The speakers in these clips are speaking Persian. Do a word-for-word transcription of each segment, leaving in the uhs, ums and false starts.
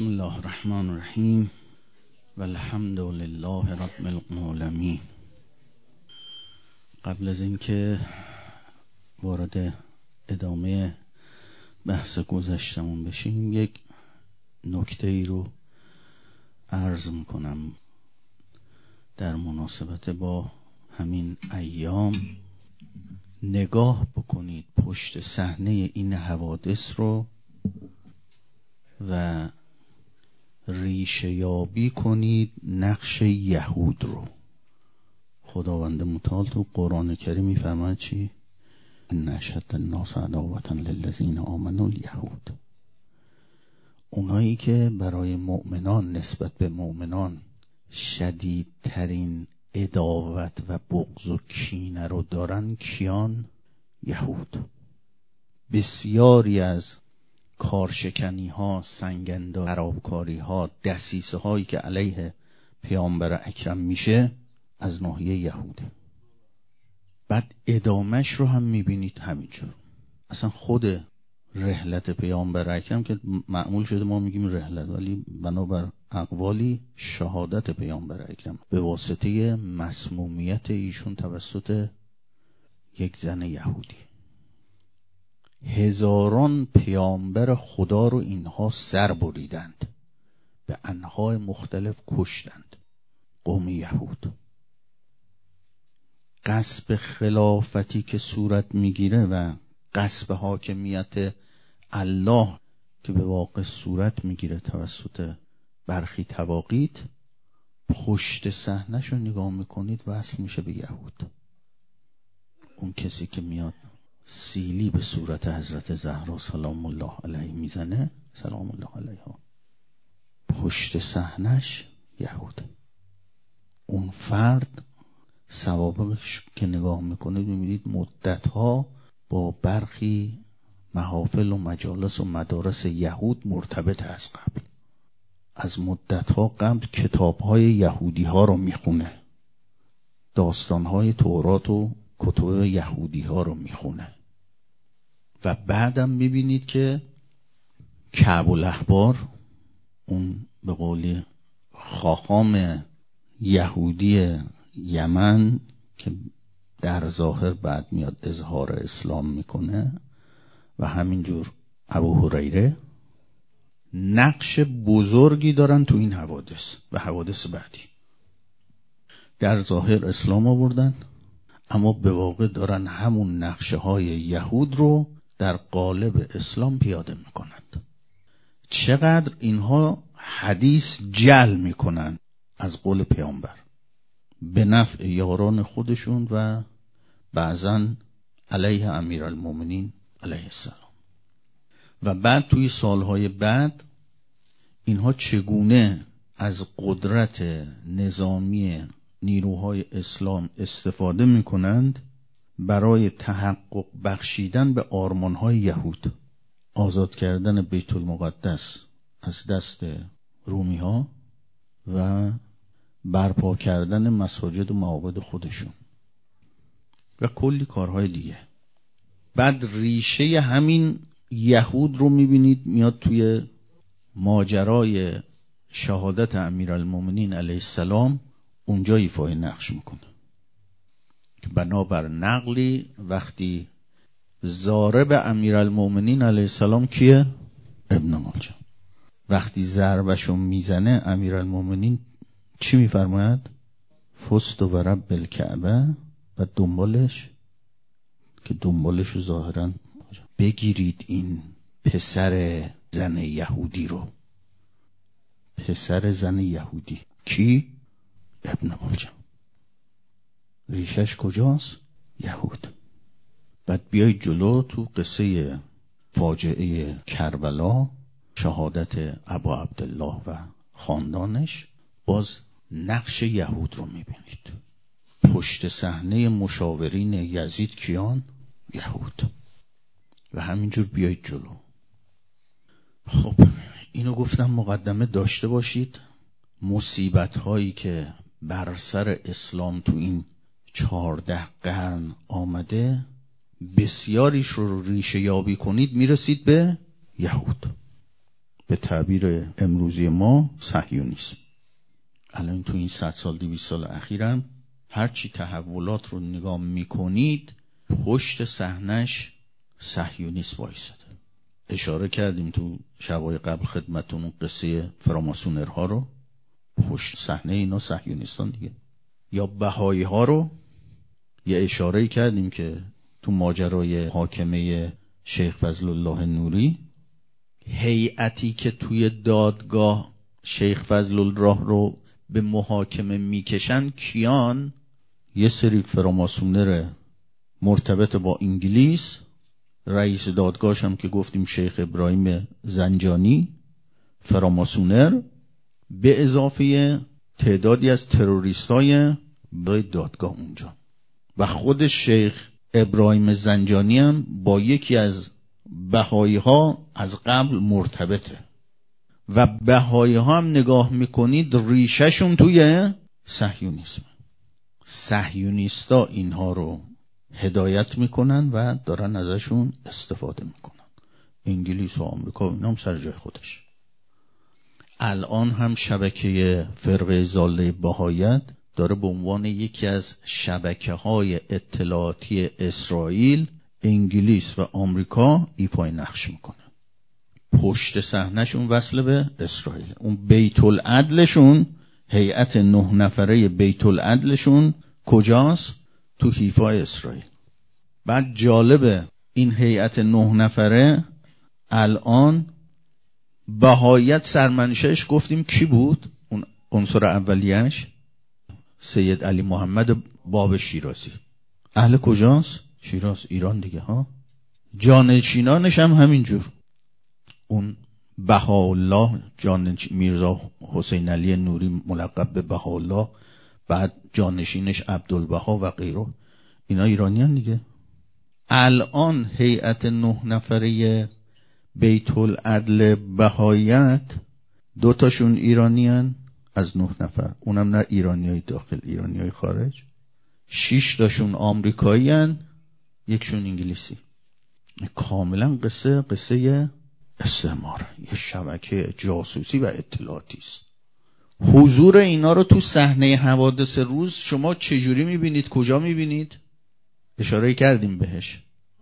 بسم الله الرحمن الرحیم و الحمد لله رب العالمین. قبل از اینکه وارد ادامه بحث گذشتمون بشیم، یک نکته ای رو عرض میکنم در مناسبت با همین ایام. نگاه بکنید پشت صحنه این حوادث رو و ریشه یابی کنید نقش یهود رو. خداوند متعال تو قرآن کریم میفرماید چی؟ ان اشد الناس عداوة للذین آمنوا الیهود. اونایی که برای مؤمنان نسبت به مؤمنان شدیدترین عداوت و بغض و کینه رو دارن کیان؟ یهود. بسیاری از کارشکنی ها، سنگنداری، خرابکاری ها، دسیسه هایی که علیه پیامبر اکرم میشه از ناحیه یهوده. بعد ادامش رو هم میبینید همینجور. اصلا خود رحلت پیامبر اکرم که معمول شده ما میگیم رحلت، ولی بنابر اقوالی شهادت پیامبر اکرم به واسطه مسمومیت ایشون توسط یک زن یهودی. هزاران پیامبر خدا رو اینها سر بریدند، به انواع مختلف کشتند. قوم یهود. غصب خلافتی که صورت میگیره و غصب حاکمیت الله که به واقع صورت میگیره توسط برخی طواغیت، پشت صحنه‌ش رو نگاه میکنید وصل میشه به یهود. اون کسی که میاد سیلی به صورت حضرت زهرا سلام الله علیه میزنه، سلام الله علیها، پشت صحنه‌اش یهود. اون فرد ثوابش که نگاه میکنید میبینید مدتها با برخی محافل و مجالس و مدارس یهود مرتبط از قبل. از مدتها قبل کتابهای یهودی ها رو میخونه، داستانهای تورات و کتب یهودی ها رو میخونه و بعدم میبینید که کعب الاحبار، اون به قولی خاخام یهودی یمن که در ظاهر بعد میاد اظهار اسلام میکنه، و همینجور ابو هریره، نقش بزرگی دارن تو این حوادث و حوادث بعدی. در ظاهر اسلام آوردن، اما به واقع دارن همون نقشه های یهود رو در قالب اسلام پیاده میکنند. چقدر اینها حدیث جل میکنن از قول پیامبر به نفع یاران خودشون و بعضا علیه امیرالمومنین علیه السلام. و بعد توی سالهای بعد اینها چگونه از قدرت نظامی نیروهای اسلام استفاده میکنند برای تحقق بخشیدن به آرمانهای یهود، آزاد کردن بیت المقدس از دست رومی ها و برپا کردن مساجد و معابد خودشون و کلی کارهای دیگه. بعد ریشه همین یهود رو میبینید میاد توی ماجرای شهادت امیرالمومنین علیه السلام، اونجا ایفای نقش میکنه که بنابر نقلی وقتی ضارب امیرالمومنین علیه السلام کیه؟ ابن ملجم. وقتی ضربشو میزنه امیرالمومنین چی میفرماید؟ فست و رب الکعبه. و دنبالش که دنبالش رو ظاهرا بگیرید این پسر زن یهودی رو. پسر زن یهودی کی؟ ابن ملجم. ریشش کجاست؟ یهود. بعد بیای جلو تو قصه فاجعه کربلا، شهادت ابا عبدالله و خاندانش، باز نقش یهود رو میبینید. پشت صحنه مشاورین یزید کیان؟ یهود. و همینجور بیایید جلو. خب اینو گفتم مقدمه داشته باشید. مصیبت هایی که بر سر اسلام تو این چهارده قرن آمده، بسیاریش رو ریشه یابی کنید میرسید به یهود. به تعبیر امروزی ما صهیونیسم. الان تو این صد سال دویست سال اخیرم هرچی تحولات رو نگاه میکنید پشت صحنش صهیونیسم وایساده. اشاره کردیم تو شبای قبل خدمتتون قصه فراماسونرها رو. پشت صحنه اینا صهیونیستان دیگه. یا بهایی ها رو یه اشاره کردیم که تو ماجرای حاکمه شیخ فضل الله نوری، هیئتی که توی دادگاه شیخ فضل الله رو به محاکمه میکشن کیان؟ یه سری فراماسونر مرتبط با انگلیس، رئیس دادگاهش هم که گفتیم شیخ ابراهیم زنجانی، فراماسونر، به اضافه تعدادی از تروریستای به دادگاه اونجا. و خود شیخ ابراهیم زنجانی هم با یکی از بهایی ها از قبل مرتبطه و بهایی ها هم نگاه میکنید ریشهشون توی صهیونیسم. صهیونیستا اینها رو هدایت میکنن و دارن ازشون استفاده میکنن. انگلیس و آمریکا اینا هم سر جای خودش. الان هم شبکه فرقه ضاله بهاییت داره به عنوان یکی از شبکه‌های اطلاعاتی اسرائیل، انگلیس و آمریکا ایفای نقش میکنه. پشت صحنه‌شون وصل به اسرائیل. اون بیت العدلشون، هیئت نه نفره بیت العدلشون کجاست؟ تو حیفای اسرائیل. بعد جالبه این هیئت نه نفره الان بهاییت سرمنشهش گفتیم کی بود؟ اون عنصر اولیش سید علی محمد باب شیرازی. اهل کجاست؟ شیراز، ایران دیگه ها. جانشینانش هم همینجور. اون بهاءالله جانشین میرزا حسین علی نوری ملقب به بهاءالله، بعد جانشینش عبدالبها و غیره، اینا ایرانیان دیگه. الان هیئت نه نفره بیت العدل بهاییت دوتاشون ایرانیان از نه نفر، اونم نه ایرانیای داخل، ایرانیای خارج. شش تاشون آمریکاییان، یکشون انگلیسی. کاملا قصه قصه استعمار، یه شبکه جاسوسی و اطلاعاتی است. حضور اینا رو تو صحنه حوادث روز شما چجوری میبینید؟ کجا میبینید؟ اشاره کردیم بهش.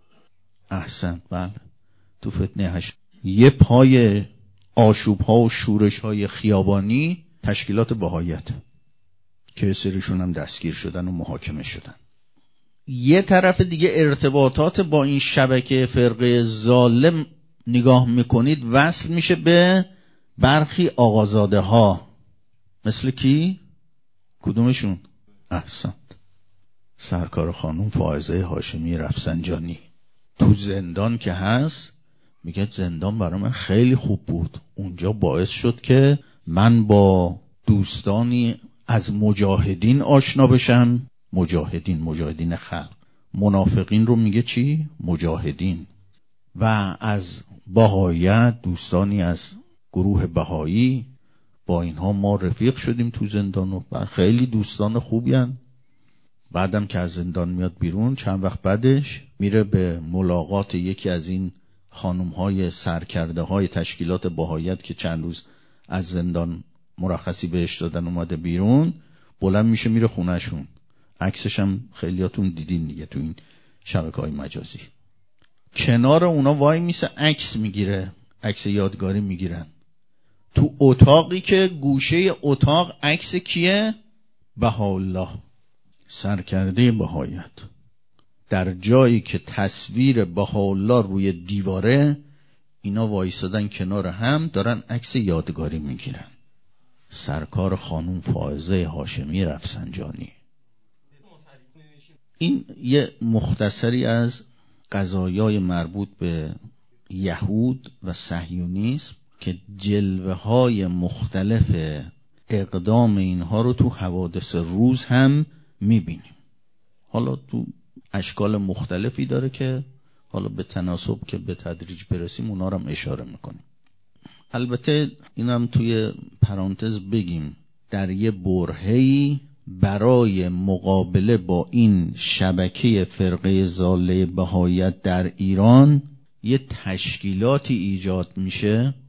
احسن، بله. تو فتنه هشت یه پای آشوب ها و شورش های خیابانی تشکیلات بهاییت که سریشون هم دستگیر شدن و محاکمه شدن. یه طرف دیگه ارتباطات با این شبکه فرقه ظالم نگاه میکنید وصل میشه به برخی آقازاده ها. مثل کی؟ کدومشون؟ احسنت، سرکار خانم فائزه هاشمی رفسنجانی. تو زندان که هست میگه زندان برای من خیلی خوب بود، اونجا باعث شد که من با دوستانی از مجاهدین آشنا بشم. مجاهدین، مجاهدین خلق. منافقین رو میگه چی؟ مجاهدین. و از بهاییت، دوستانی از گروه بهایی، با اینها ما رفیق شدیم تو زندان و خیلی دوستان خوبی هن. بعدم که از زندان میاد بیرون چند وقت بعدش میره به ملاقات یکی از این خانم‌های سرکرده های تشکیلات بهاییت که چند روز از زندان مرخصی بهش دادن اومده بیرون. بلند میشه میره خونهشون. عکسش هم خیلیاتون دیدین دیگه تو این شبکه‌های مجازی. کنار اونا وای میسه عکس میگیره، عکس یادگاری میگیرن. تو اتاقی که گوشه اتاق عکس کیه؟ بهاءالله، سرکرده بهاییت. در جایی که تصویر بهاءالله روی دیواره، اینا وایسادن کنار هم دارن عکس یادگاری میگیرن. سرکار خانم فائزه هاشمی رفسنجانی. این یه مختصری از قضایای مربوط به یهود و صهیونیسم که جلوه های مختلف اقدام اینها رو تو حوادث روز هم میبینیم. حالا تو اشکال مختلفی داره که حالا به تناسب که به تدریج برسیم اونا رو هم اشاره میکنیم. البته اینم توی پرانتز بگیم، در یه برهه‌ای برای مقابله با این شبکه فرقه ضاله بهاییت در ایران یه تشکیلاتی ایجاد میشه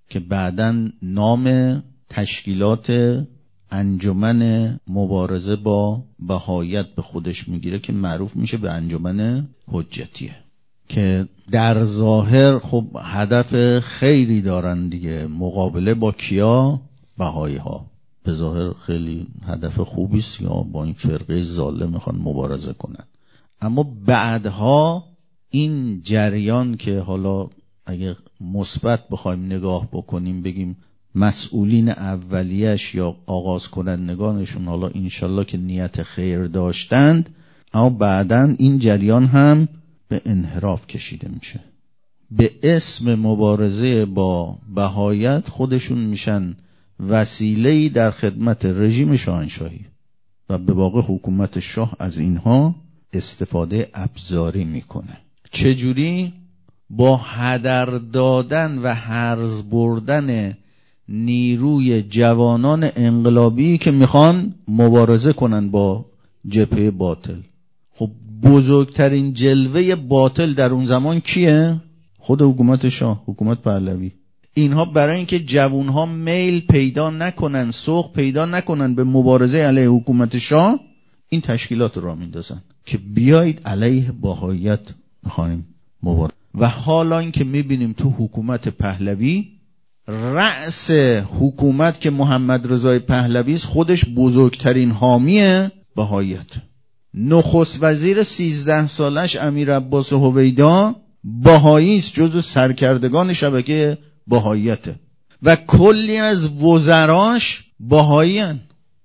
که بعداً نام تشکیلات انجمن مبارزه با بهاییت به خودش میگیره که معروف میشه به انجمن حجتیه، که در ظاهر خب هدف خیری دارن دیگه، مقابله با کیا؟ بهایی ها. به ظاهر خیلی هدف خوبی است، یا با این فرقه ظالم میخوان مبارزه کنن. اما بعدها این جریان که حالا اگه مثبت بخوایم نگاه بکنیم بگیم مسئولین اولیش یا آغاز کنندگانشون حالا انشالله که نیت خیر داشتند، اما بعداً این جریان هم به انحراف کشیده میشه. به اسم مبارزه با بهاییت خودشون میشن وسیله‌ای در خدمت رژیم شاهنشاهی و به واقع حکومت شاه از اینها استفاده ابزاری میکنه. چجوری؟ با هدر دادن و هرز بردن نیروی جوانان انقلابی که میخوان مبارزه کنن با جبهه باطل. خب بزرگترین جلوه باطل در اون زمان کیه؟ خود حکومت شاه، حکومت پهلوی. اینها برای اینکه جوانها میل پیدا نکنن، سوق پیدا نکنن به مبارزه علیه حکومت شاه، این تشکیلات را میندازن که بیایید علیه بهاییت میخوایم مبارزه. و حالا این که میبینیم تو حکومت پهلوی، رأس حکومت که محمد رضای پهلوی است خودش بزرگترین حامی بهاییت. نخست وزیر سیزده سالش امیر عباس هویدا بهایی است، جزو سرکردگان شبکه بهاییته و کلی از وزراش بهایی هستند.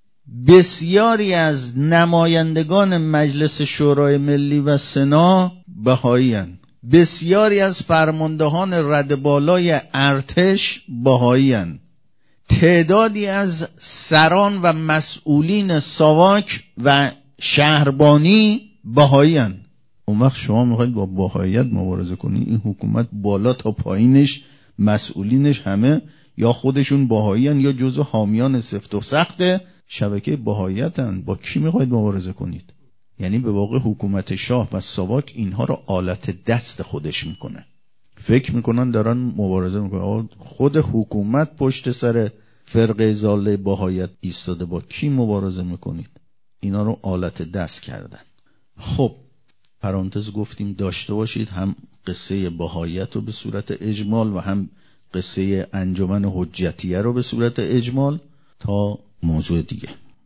بسیاری از نمایندگان مجلس شورای ملی و سنا بهایی هستند. بسیاری از فرماندهان رده بالای ارتش بهایی هستند. تعدادی از سران و مسئولین ساواک و شهربانی بهایی هستند. اون وقت شما میخواید با بهاییت مبارزه کنید، این حکومت بالا تا پایینش مسئولینش همه یا خودشون بهایی هستند یا جزو حامیان سفت و سخت شبکه بهاییت هستند. با کی میخواید مبارزه کنید؟ یعنی به واقع حکومت شاه و ساواک اینها رو آلت دست خودش میکنه. فکر میکنن دارن مبارزه میکنن. خود حکومت پشت سر فرقه ضاله بهاییت ایستاده، با کی مبارزه میکنید؟ اینا رو آلت دست کردن. خب پرانتز گفتیم داشته باشید هم قصه بهاییت رو به صورت اجمال و هم قصه انجمن حجتیه رو به صورت اجمال تا موضوع دیگه.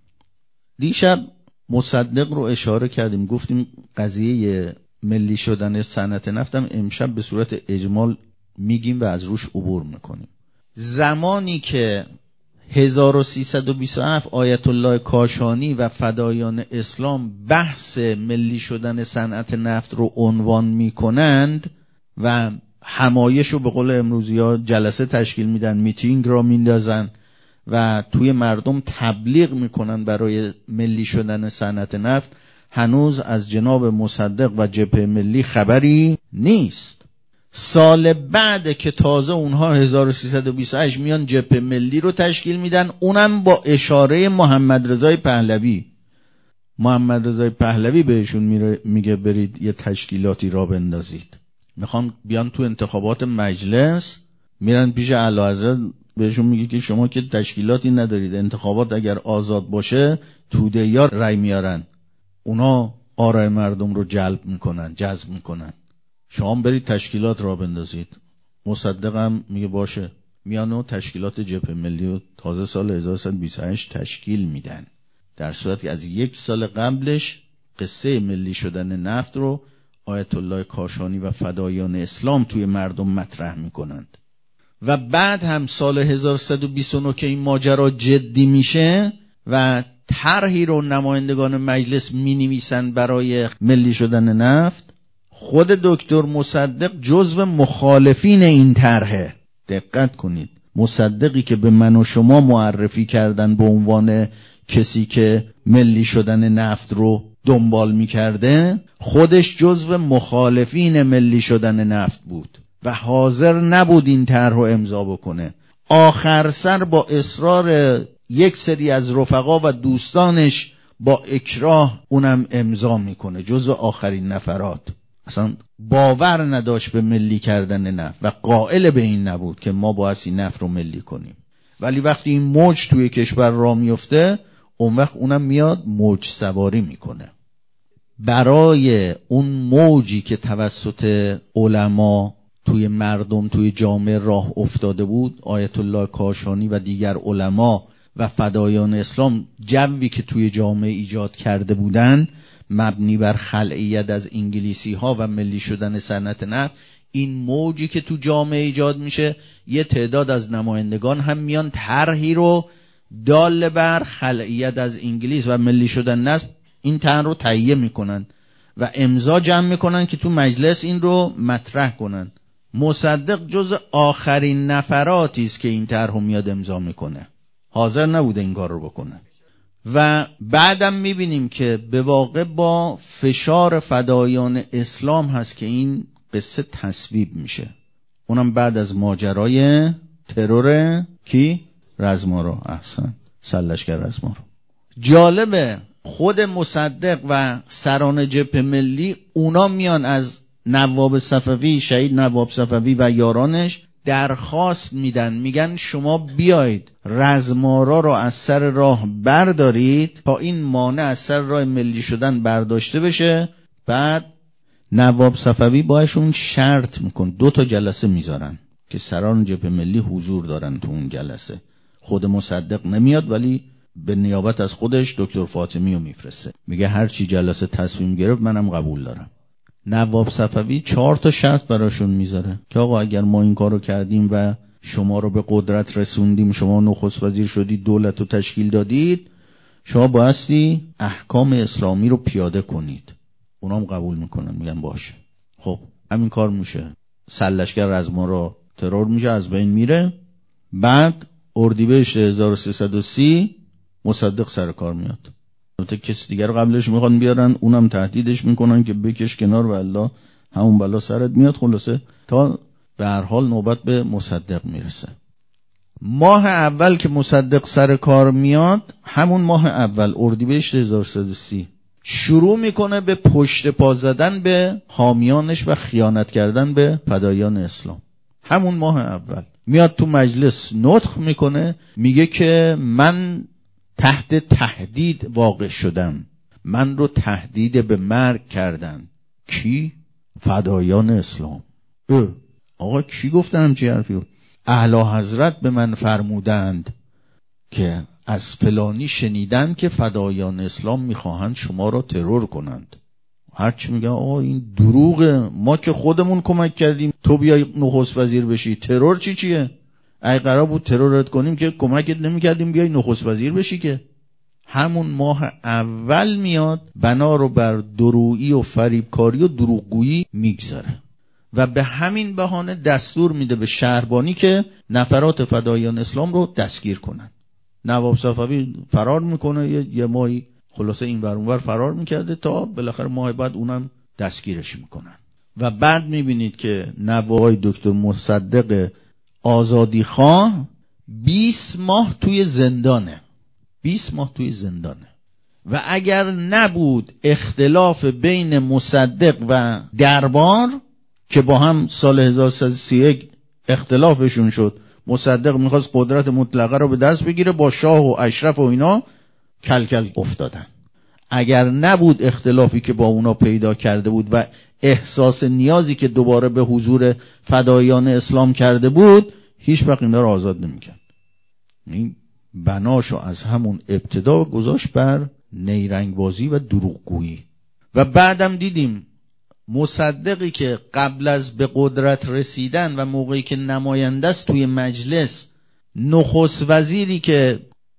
دیشب مصدق رو اشاره کردیم، گفتیم قضیه ملی شدن صنعت نفتم امشب به صورت اجمال میگیم و از روش عبور میکنیم. زمانی که هزار و سیصد و بیست و هفت آیت الله کاشانی و فدایان اسلام بحث ملی شدن صنعت نفت رو عنوان میکنند و همایش رو به قول امروزی ها جلسه تشکیل میدن، میتینگ را میندازن و توی مردم تبلیغ میکنن برای ملی شدن صنعت نفت، هنوز از جناب مصدق و جبهه ملی خبری نیست. سال بعد که تازه اونها هزار و سیصد و بیست و هشت میان جبهه ملی رو تشکیل میدن، اونم با اشاره محمد رضای پهلوی. محمد رضای پهلوی بهشون میره میگه برید یه تشکیلاتی را بندازید. میخوان بیان تو انتخابات مجلس، میرن پیش اعلیحضرت بهشون میگه که شما که تشکیلاتی ندارید، انتخابات اگر آزاد باشه توده یا رای میارن، اونا آرای مردم رو جلب میکنن، جذب میکنن، شما برید تشکیلات را بندازید. مصدق هم میگه باشه، میان و تشکیلات جبهه ملی رو تازه سال هزار و سیصد و بیست و هشت تشکیل میدن، در صورتی که از یک سال قبلش قصه ملی شدن نفت رو آیت الله کاشانی و فدایان اسلام توی مردم مطرح میکنند. و بعد هم سال هزار و سیصد و بیست و نه که این ماجرا جدی میشه و طرحی رو نمایندگان مجلس مینویسن برای ملی شدن نفت، خود دکتر مصدق جزو مخالفین این طرحه. دقت کنید، مصدقی که به من و شما معرفی کردن به عنوان کسی که ملی شدن نفت رو دنبال میکرده، خودش جزو مخالفین ملی شدن نفت بود و حاضر نبود این طرح رو امضا بکنه. آخر سر با اصرار یک سری از رفقا و دوستانش با اکراه اونم امضا میکنه، جزو آخرین نفرات. اصلا باور نداشت به ملی کردن نفت و قائل به این نبود که ما بایستی نفت رو ملی کنیم. ولی وقتی این موج توی کشور راه میفته، اون وقت اونم میاد موج سواری میکنه. برای اون موجی که توسط علما توی مردم توی جامعه راه افتاده بود، آیت الله کاشانی و دیگر علما و فدایان اسلام، جوی که توی جامعه ایجاد کرده بودن مبنی بر خلعیت از انگلیسی ها و ملی شدن صنعت نفت، این موجی که تو جامعه ایجاد میشه، یه تعداد از نمایندگان هم میان طرحی رو دال بر خلعیت از انگلیس و ملی شدن نفت این طرح رو تهیه میکنن و امضا جمع میکنن که تو مجلس این رو مطرح کنن. مصدق جز آخرین نفراتی است که این طرح رو میاد امضا میکنه، حاضر نبوده این کار رو بکنه. و بعدم میبینیم که به واقع با فشار فدایان اسلام هست که این قصه تصویب میشه، اونم بعد از ماجرای ترور کی؟ رزمارو. احسن، سرلشکر رزمارو. جالبه خود مصدق و سران جبهه ملی اونا میان از نواب صفوی، شهید نواب صفوی و یارانش درخواست میدن، میگن شما بیایید رزمارا رو از سر راه بردارید تا این مانع از سر راه ملی شدن برداشته بشه. بعد نواب صفوی باشون شرط میکن، دو تا جلسه میذارن که سران جبهه ملی حضور دارن تو اون جلسه. خود مصدق نمیاد ولی به نیابت از خودش دکتر فاطمی رو میفرسته، میگه هر چی جلسه تصمیم گرفت منم قبول دارم. نواب صفوی چهار تا شرط براشون میذاره که آقا اگر ما این کارو کردیم و شما رو به قدرت رسوندیم، شما نخست وزیر شدید، دولت رو تشکیل دادید، شما بایستی احکام اسلامی رو پیاده کنید. اونام قبول میکنن، میگن باشه. خب همین کار میشه، سرلشکر رزمارا ترور میشه، از بین میره. بعد اردیبهشت هزار و سیصد و سی مصدق سر کار میاد. البته کسی دیگر رو قبلش میخوان بیارن، اونم تهدیدش میکنن که بکش کنار و الله همون بلا سرت میاد. خلاصه تا به هر حال نوبت به مصدق میرسه. ماه اول که مصدق سر کار میاد، همون ماه اول اردیبهشت هزار و سیصد و سی شروع میکنه به پشت پا زدن به حامیانش و خیانت کردن به فدایان اسلام. همون ماه اول میاد تو مجلس نطق میکنه، میگه که من تحت تهدید واقع شدم، من رو تهدید به مرگ کردن. کی؟ فدایان اسلام. اه. آقا کی گفتن همچی حرفی؟ اعلی حضرت به من فرمودند که از فلانی شنیدن که فدایان اسلام میخواهند شما را ترور کنند. هرچی میگه آقا این دروغه، ما که خودمون کمک کردیم تو بیای نخست وزیر بشی، ترور چی چیه؟ اگه قرار بود ترورت کنیم که کمکت نمیکردیم بیای نخست وزیر بشی که. همون ماه اول میاد بنا رو بر درویی و فریبکاری و دروغگویی میگذاره و به همین بهانه دستور میده به شهربانی که نفرات فدایان اسلام رو دستگیر کنن. نواب صفوی فرار میکنه، یه, یه ماهی خلاصه این ور اون ور فرار میکرده تا بالاخره ماه بعد اونم دستگیرش میکنن. و بعد میبینید که نوای دکتر مصدق آزادی خواه بیست ماه توی زندانه، بیست ماه توی زندانه. و اگر نبود اختلاف بین مصدق و دربار که با هم سال هزار و سیصد و سی و یک اختلافشون شد، مصدق میخواست قدرت مطلقه رو به دست بگیره، با شاه و اشرف و اینا کل کل افتادن. اگر نبود اختلافی که با اونا پیدا کرده بود و احساس نیازی که دوباره به حضور فدایان اسلام کرده بود، هیچ وقت اینا رو آزاد نمیکرد. این بناشو از همون ابتدا گذاشت بر نیرنگ بازی و دروغگویی. و بعدم دیدیم مصدقی که قبل از به قدرت رسیدن و موقعی که نماینده است توی مجلس، نخست وزیری که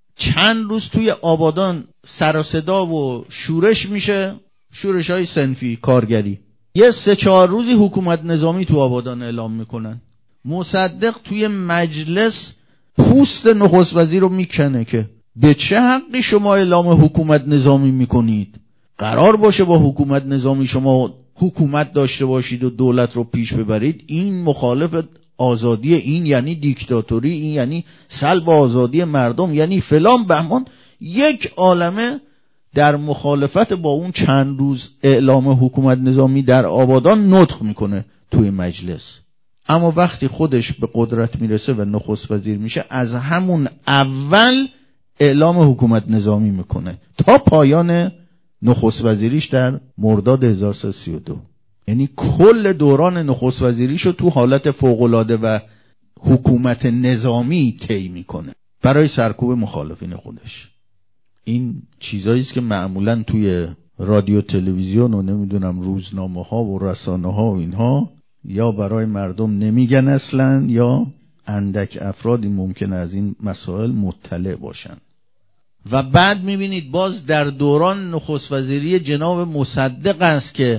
چند روز توی آبادان سر و صدا و شورش میشه، شورش های صنفی کارگری، یه سه چهار روزی حکومت نظامی تو آبادان اعلام میکنن. مصدق توی مجلس پوست نخست وزیر رو میکنه که به چه حقی شما اعلام حکومت نظامی میکنید؟ قرار باشه با حکومت نظامی شما حکومت داشته باشید و دولت رو پیش ببرید. این مخالف آزادی، این یعنی دیکتاتوری، این یعنی سلب آزادی مردم، یعنی فلان بهمان. یک عالمه در مخالفت با اون چند روز اعلام حکومت نظامی در آبادان نطق میکنه توی مجلس. اما وقتی خودش به قدرت میرسه و نخست وزیر میشه، از همون اول اعلام حکومت نظامی میکنه تا پایان نخست وزیریش در مرداد هزار و سیصد و سی و دو. یعنی کل دوران نخست وزیریشو تو حالت فوق‌العاده و حکومت نظامی طی میکنه برای سرکوب مخالفین خودش. این چیزایی است که معمولاً توی رادیو تلویزیون و نمیدونم روزنامه ها و رسانه ها و اینها یا برای مردم نمیگن اصلاً، یا اندک افرادی ممکنه از این مسائل مطلع باشن. و بعد میبینید باز در دوران نخست وزیری جناب مصدق است که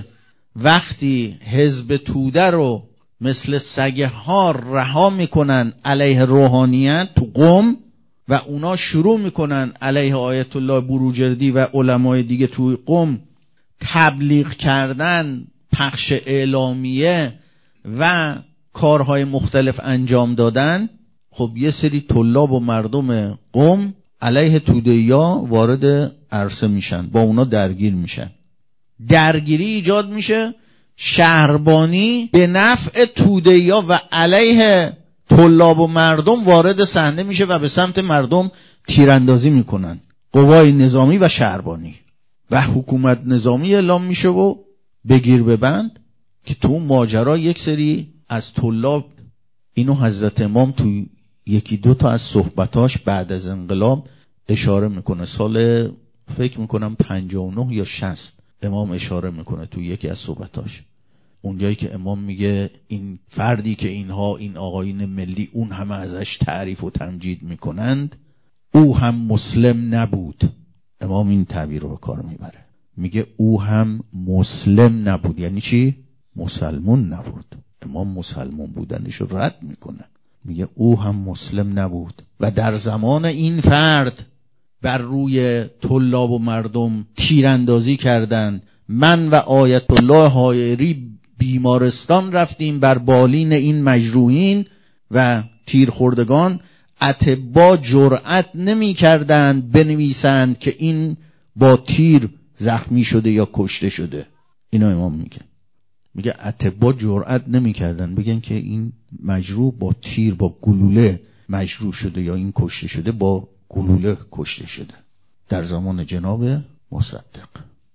وقتی حزب توده رو مثل سگه ها رها میکنن علیه روحانیت تو قم و اونا شروع میکنن علیه آیت الله بروجردی و علمای دیگه توی قم تبلیغ کردن، پخش اعلامیه و کارهای مختلف انجام دادن، خب یه سری طلاب و مردم قم علیه توده‌ایا وارد عرصه میشن، با اونا درگیر میشن، درگیری ایجاد میشه، شهربانی به نفع توده‌ایا و علیه طلاب و مردم وارد صحنه میشه و به سمت مردم تیراندازی میکنن قوای نظامی و شهربانی و حکومت نظامی اعلام میشه و بگیر ببند. که تو ماجرا یک سری از طلاب، اینو حضرت امام تو یکی دو تا از صحبتاش بعد از انقلاب اشاره میکنه، سال فکر میکنم پنجاه و نه یا شصت امام اشاره میکنه تو یکی از صحبتاش، اونجایی که امام میگه این فردی که اینها این آقایون ملی اون همه ازش تعریف و تمجید میکنند او هم مسلم نبود. امام این تعبیر رو به کار میبره، میگه او هم مسلم نبود. یعنی چی؟ مسلمون نبود. امام مسلمون بودنش رو رد میکنه، میگه او هم مسلم نبود و در زمان این فرد بر روی طلاب و مردم تیراندازی کردند. من و آیت الله حائری بیمارستان رفتیم بر بالین این مجروحین و تیرخوردگان. اطباء جرأت نمی کردند بنویسند که این با تیر زخمی شده یا کشته شده. اینا امام میگه، میگه اطباء جرأت نمی کردند بگن که این مجروح با تیر با گلوله مجروح شده یا این کشته شده با گلوله کشته شده در زمان جناب مصدق.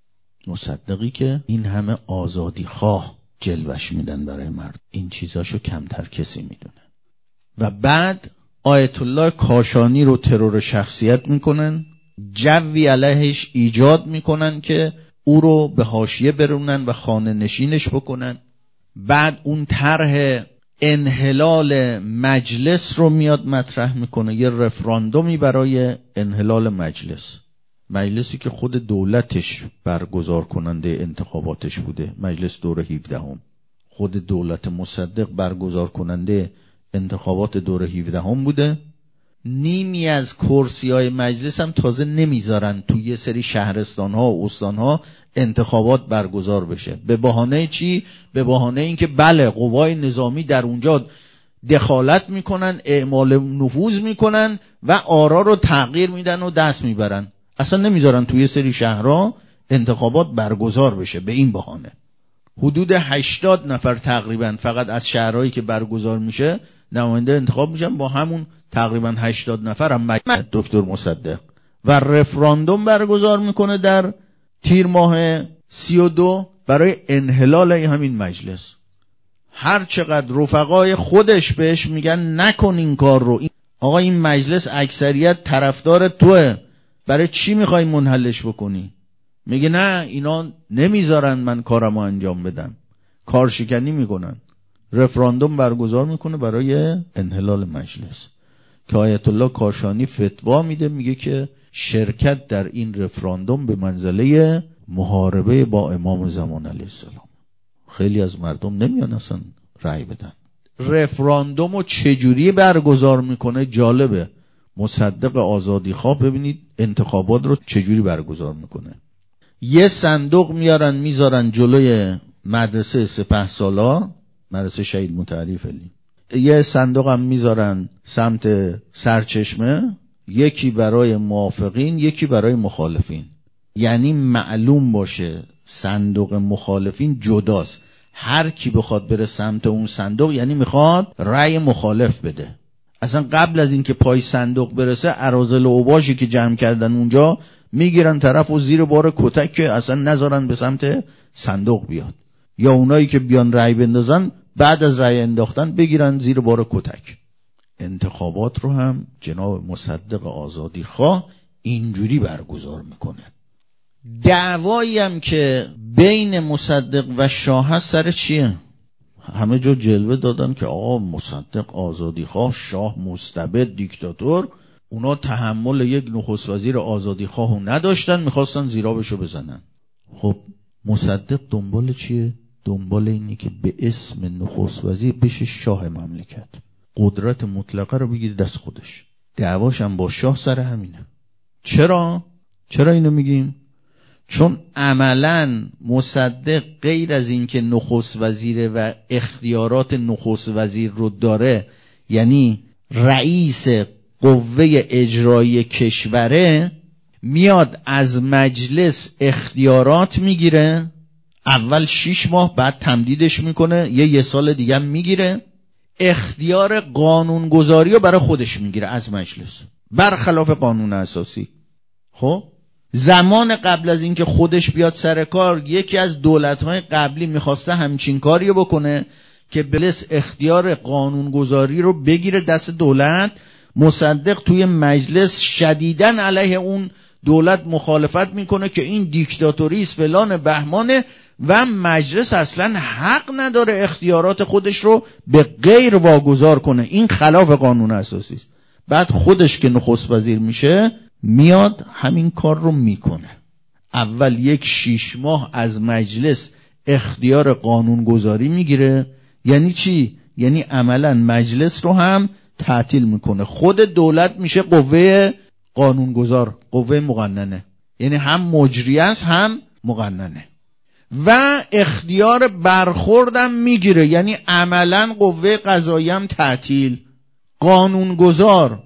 مصدقی که این همه آزادی خواه جلوش میدن برای مرد، این چیزاشو کمتر کسی میدونه. و بعد آیت الله کاشانی رو ترور شخصیت میکنن، جوی علیهش ایجاد میکنن که او رو به حاشیه برونن و خانه نشینش بکنن. بعد اون طرح انحلال مجلس رو میاد مطرح میکنه، یه رفراندومی برای انحلال مجلس، مجلسی که خود دولتش برگزار کننده انتخاباتش بوده. مجلس دوره هفدهم خود دولت مصدق برگزار کننده انتخابات دوره هفدهم بوده. نیمی از کرسی‌های مجلس هم تازه نمیذارن توی یه سری شهرستان‌ها و استان‌ها انتخابات برگزار بشه. به بهانه چی؟ به بهانه اینکه بله قوای نظامی در اونجا دخالت میکنن، اعمال نفوذ میکنن و آرا رو تغییر میدن و دست میبرن. اصلا نمیذارن توی یه سری شهرها انتخابات برگزار بشه به این بهانه. حدود هشتاد نفر تقریبا فقط از شهرهایی که برگزار میشه نماینده انتخاب میشن، با همون تقریبا هشتاد نفر هم دکتر مصدق و رفراندوم برگزار میکنه در تیر ماه سی و دو برای انحلال همین مجلس. هر چقدر رفقای خودش بهش میگن نکن این کار رو، آقا این مجلس اکثریت طرفدار توه، برای چی میخوای منحلش بکنی؟ میگه نه اینا نمیذارن من کارمو انجام بدم، کارشکنی میکنن. رفراندوم برگزار میکنه برای انحلال مجلس که آیت الله کاشانی فتوا میده، میگه که شرکت در این رفراندوم به منزله محاربه با امام زمان علیه السلام. خیلی از مردم نمیان اصلا رأی بدن. رفراندومو چجوری برگزار میکنه؟ جالبه. مصدق آزادی خواه ببینید انتخابات رو چجوری برگزار میکنه. یه صندوق میارن میذارن جلوی مدرسه سپهسالار، مدرسه شهید مطهری فعلی. یه صندوق هم میذارن سمت سرچشمه، یکی برای موافقین یکی برای مخالفین. یعنی معلوم باشه صندوق مخالفین جداست، هر کی بخواد بره سمت اون صندوق یعنی میخواد رأی مخالف بده. اصلا قبل از اینکه پای صندوق برسه اراذل و اوباشی که جمع کردن اونجا میگیرن طرف و زیر بار کتک که اصلا نذارن به سمت صندوق بیاد، یا اونایی که بیان رأی بندازن بعد از رأی انداختن بگیرن زیر بار کتک. انتخابات رو هم جناب مصدق آزادی خواه اینجوری برگزار میکنه. دعوایی هم که بین مصدق و شاه هست سر چیه؟ همه جا جلوه دادن که آقا مصدق آزادی خواه، شاه مستبد دیکتاتور. اونا تحمل یک نخست وزیر آزادی خواهو نداشتن، میخواستن زیرابشو بزنن. خب مصدق دنبال چیه؟ دنبال اینی که به اسم نخست وزیر بشه شاه مملکت، قدرت مطلقه رو بگیره دست خودش. دعواش هم با شاه سر همینه. چرا؟ چرا اینو میگیم؟ چون عملاً مصدق غیر از این که نخست وزیره و اختیارات نخست وزیر رو داره، یعنی رئیس قوه اجرایی کشوره، میاد از مجلس اختیارات میگیره، اول شیش ماه بعد تمدیدش میکنه، یه یه سال دیگه میگیره، اختیار قانونگذاری رو برای خودش میگیره از مجلس برخلاف قانون اساسی. خب زمان قبل از اینکه خودش بیاد سر کار یکی از دولت‌های قبلی میخواسته همچین کاریو بکنه که بلس اختیار قانونگذاری رو بگیره دست دولت. مصدق توی مجلس شدیداً علیه اون دولت مخالفت میکنه که این دیکتاتوریست فلان بهمانه و مجلس اصلا حق نداره اختیارات خودش رو به غیر واگذار کنه، این خلاف قانون اساسی است. بعد خودش که نخست وزیر میشه میاد همین کار رو میکنه. اول یک شیش ماه از مجلس اختیار قانونگذاری میگیره. یعنی چی؟ یعنی عملا مجلس رو هم تعطیل میکنه، خود دولت میشه قوه قانونگذار، قوه مقننه، یعنی هم مجریه است هم مقننه. و اختیار برخوردم میگیره، یعنی عملا قوه قضاییه هم تعطیل، قانونگذار،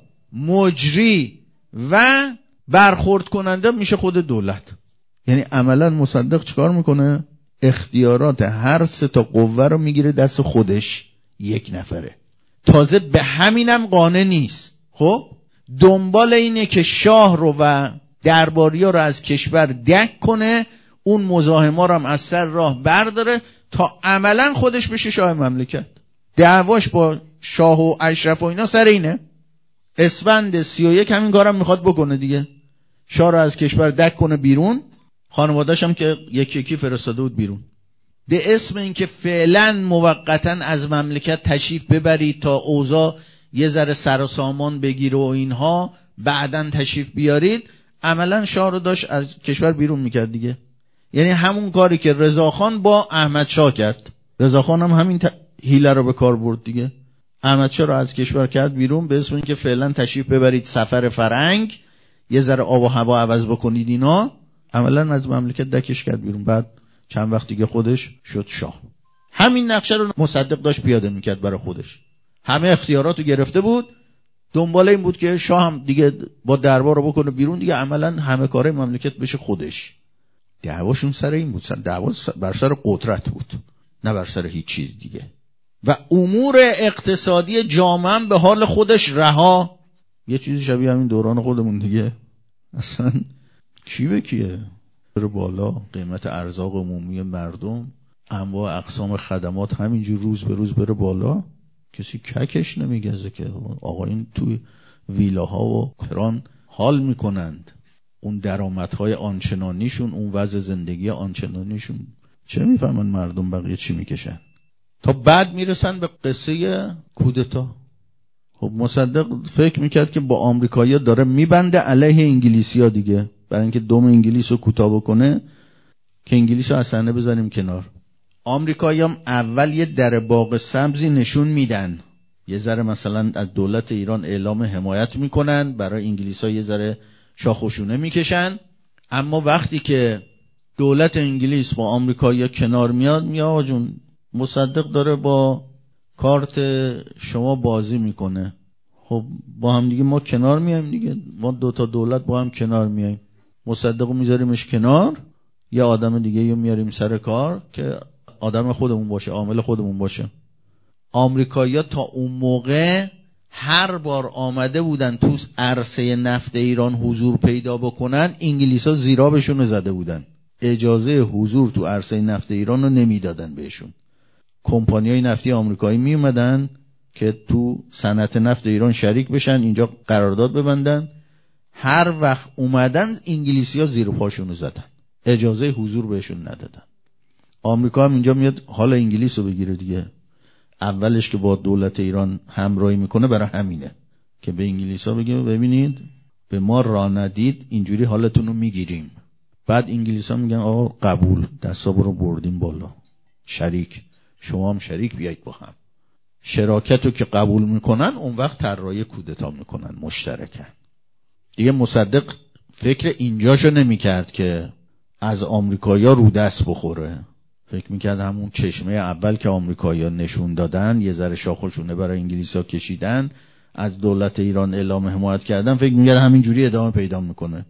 مجری و برخورد کننده میشه خود دولت. یعنی عملا مصدق چیکار میکنه؟ اختیارات هر سه تا قوه رو میگیره دست خودش، یک نفره. تازه به همینم قانع نیست. خب دنبال اینه که شاه رو و درباریا رو از کشور دک کنه، اون مزاحما رو هم از سر راه برداره تا عملا خودش بشه شاه مملکت. دعواش با شاه و اشرف و اینا سر اینه. اسفند سی و یک همین کارم میخواد بکنه دیگه، شاه رو از کشور دک کنه بیرون، خانواده‌اش هم که یکی یکی فرستاده بود بیرون، به اسم اینکه فعلا موقتا از مملکت تشریف ببرید تا اوضاع یه ذره سر و سامان بگیره و اینها، بعدن تشریف بیارید. عملا شاه رو داشت از کشور بیرون میکرد دیگه. یعنی همون کاری که رضاخان با احمد شاه کرد. رضاخان هم همین ت... حیله رو به کار برد دیگه. احمد شاه رو از کشور کرد بیرون به اسم اینکه فعلا تشریف ببرید سفر فرنگ، یه ذره آب و هوا عوض بکنید اینا. عملا از مملکت دکش کرد بیرون. بعد چند وقت دیگه خودش شد شاه. همین نقشه رو مصدق داشت پیاده میکرد برای خودش. همه اختیاراتو گرفته بود، دنبال این بود که شاه هم دیگه با دربار رو بکنه بیرون دیگه، عملا همه کاره مملکت بشه خودش. دعواشون سر این بود، دعوا بر سر قدرت بود، نه بر سر هیچ چیز دیگه. و امور اقتصادی جامعه به حال خودش رها. یه چیزی شبیه همین دوران خودمون دیگه. اصلا کی به کیه؟ بره بالا قیمت ارزاق عمومی مردم، انواع اقسام خدمات همینجور روز به روز بره بالا، کسی ککش نمیگزه که آقا این توی ویلاها و کران حال میکنند، اون درآمدهای آنچنانیشون، اون وضع زندگی آنچنانیشون، چه میفهمن مردم بقیه چی میکشن؟ تا بعد میرسن به قصه کودتا. خب مصدق فکر میکرد که با آمریکایی‌ها داره میبنده علیه انگلیسی‌ها دیگه، برای اینکه دم انگلیس رو کوتاه بکنه که انگلیس رو از صحنه بزنیم کنار. آمریکایی‌ها هم اول یه در باغ سبزی نشون میدن، یه ذره مثلا از دولت ایران اعلام حمایت میکنن، برای انگلیس‌ها یه ذره شاخوشونه میکشن. اما وقتی که دولت انگلیس با آمریکایی‌ها کنار میاد، میاد جون مصدق داره با کارت شما بازی میکنه. خب با هم دیگه ما کنار میایم دیگه، ما دو تا دولت با هم کنار میایم. مصدقو میذاریمش کنار، یه آدم دیگه رو میاریم سر کار که آدم خودمون باشه، عامل خودمون باشه. آمریکایی‌ها تا اون موقع هر بار آمده بودن تو عرصه نفت ایران حضور پیدا بکنن، انگلیس‌ها زیرابشون رو زده بودن، اجازه حضور تو عرصه نفت ایران رو نمیدادن بهشون. کمپانی‌های نفتی آمریکایی می اومدن که تو صنعت نفت ایران شریک بشن، اینجا قرارداد ببندن. هر وقت اومدن انگلیسی‌ها زیر پاشون رو زدن، اجازه حضور بهشون ندادن. آمریکا هم اینجا میاد حال انگلیس رو بگیره دیگه. اولش که با دولت ایران همراهی میکنه برای همینه که به انگلیس‌ها بگه ببینید به ما راه ندید، اینجوری حالتون رو میگیریم. بعد انگلیس‌ها میگن آقا قبول، دستا رو بردیم بالا، شریک، شما هم شریک بیایید با هم. شراکت رو که قبول میکنن اون وقت طراحی کودتا میکنن مشترکاً. دیگه مصدق فکر اینجاشو نمیکرد که از آمریکایی‌ها رو دست بخوره. فکر میکرد همون چشمه اول که آمریکایی‌ها نشون دادن، یه ذره شاخشونه برای انگلیس‌ها کشیدن، از دولت ایران اعلام حمایت کردن، فکر میکرد همینجوری ادامه پیدا میکنه.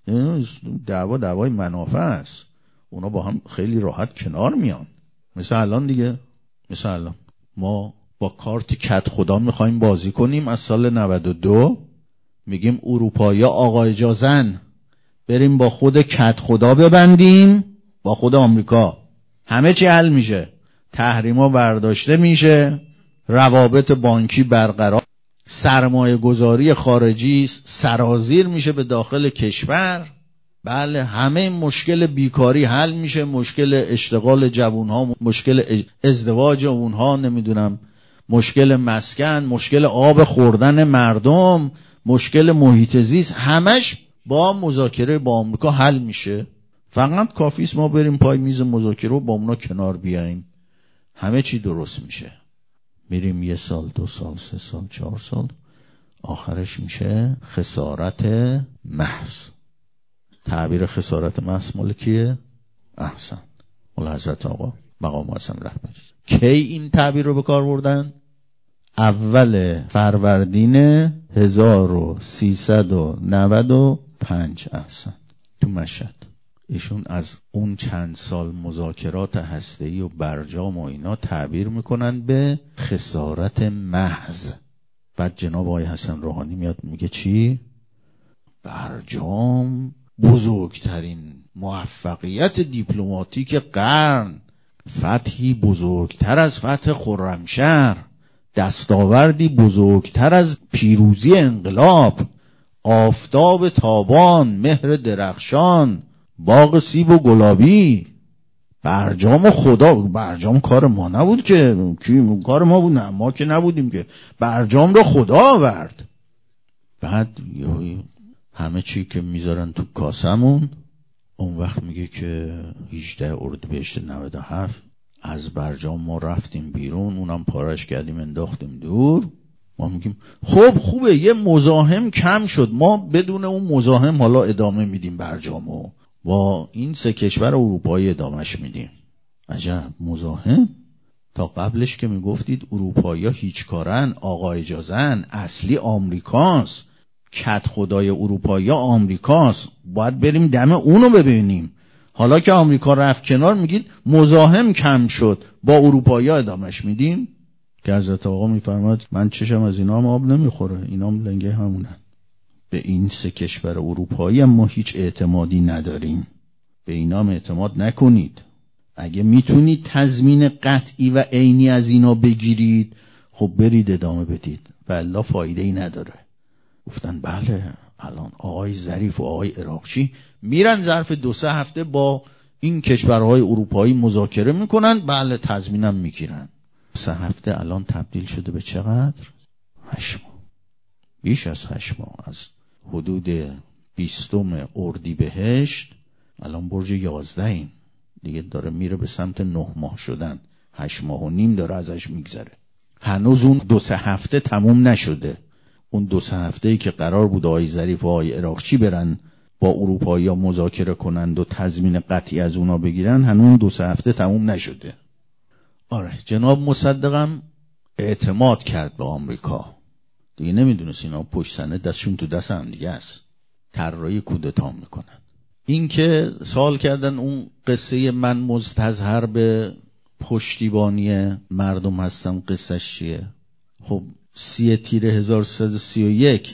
دعوا دعوای منافع است، اونا با هم خیلی راحت کنار میان. مثل الان دیگه، مثل الان ما با کارت کت خدا میخوایم بازی کنیم از سال نود و دو، میگیم اروپایی‌ها آقا اجازن بریم با خود کت خدا ببندیم، با خود آمریکا همه چی حل میشه، تحریما برداشته میشه، روابط بانکی برقرار، سرمایه گذاری خارجی سرازیر میشه به داخل کشور. بله، همه مشکل بیکاری حل میشه، مشکل اشتغال جوانها، مشکل ازدواج اونها، نمیدونم مشکل مسکن، مشکل آب خوردن مردم، مشکل محیط زیست، همش با مذاکره با آمریکا حل میشه. فقط کافیست ما بریم پای میز مذاکره و با اونا کنار بیاییم، همه چی درست میشه. میریم یه سال، دو سال، سه سال، چهار سال، آخرش میشه خسارت محض. تعبیر خسارت محض مال کیه؟ احسن، مال حضرت آقا مقام معظم رهبری. کی این تعبیر رو به کار بردن؟ اول فروردین هزار و سیصد و نود و پنج. احسن، تو مشهد. ایشون از اون چند سال مذاکرات هسته‌ای و برجام و اینا تعبیر میکنن به خسارت محض. بعد جناب آقای حسن روحانی میاد میگه چی؟ برجام بزرگترین موفقیت دیپلماتیک قرن، فتحی بزرگتر از فتح خرمشهر، دستاوردی بزرگتر از پیروزی انقلاب، آفتاب تابان، مهر درخشان، باغ سیب و گلابی. برجام خدا، برجام کار ما نبود که، کی کار ما بود؟ نه، ما که نبودیم که، برجام رو خدا آورد. بعد همه چی که میذارن تو کاسمون، اون وقت میگه که هجده اردیبهشت نود و هفت از برجام ما رفتیم بیرون، اونم پارش کردیم انداختیم دور. ما میگیم خب خوبه، یه مزاحم کم شد، ما بدون اون مزاحم حالا ادامه میدیم برجامو، با این سه کشور اروپایی ادامهش میدیم. عجب مزاحم؟ تا قبلش که میگفتید اروپایی ها هیچ کارن، آقا اجازن، اصلی آمریکاست، کت خدای اروپایی ها آمریکاست، باید بریم دم اونو ببینیم. حالا که آمریکا رفت کنار میگید مزاحم کم شد، با اروپایی ها ادامهش میدیم. که حضرت آقا میفرماد من چشم از اینا هم آب نمیخوره، اینا هم لنگه همونن. به این سه کشور اروپایی هم ما هیچ اعتمادی نداریم، به اینا هم اعتماد نکنید. اگه میتونید تضمین قطعی و عینی از اینا بگیرید، خب برید ادامه بدید، والله فایده ای نداره. گفتن بله، الان آقای ظریف و آقای عراقچی میرن ظرف دو سه هفته با این کشورهای اروپایی مذاکره میکنن، بله تضمینم میگیرن. سه هفته الان تبدیل شده به چقدر؟ هشت ماه. بیش از هشت ماه. از حدود بیستم اردیبهشت الان برج یازده ایم دیگه، داره میره به سمت نه ماه شدن، هشت ماه و نیم داره ازش میگذره. هنوز اون دو سه هفته تموم نشده. اون دو سه هفته‌ای که قرار بود آقای ظریف و آقای عراقچی برن با اروپایی‌ها مذاکره کنند و تضمین قطعی از اونا بگیرن، هنوز اون دو سه هفته تموم نشده. آره، جناب مصدقم اعتماد کرد به آمریکا دیگه، نمیدونست اینا پشت سنه دستشون تو دست هم دیگه است، طراحی کودتا میکنن. این که سوال کردن اون قصه من مستظهر به پشتیبانی مردم هستم قصهش چیه؟ خب سی تیر هزار و سیصد و سی و یک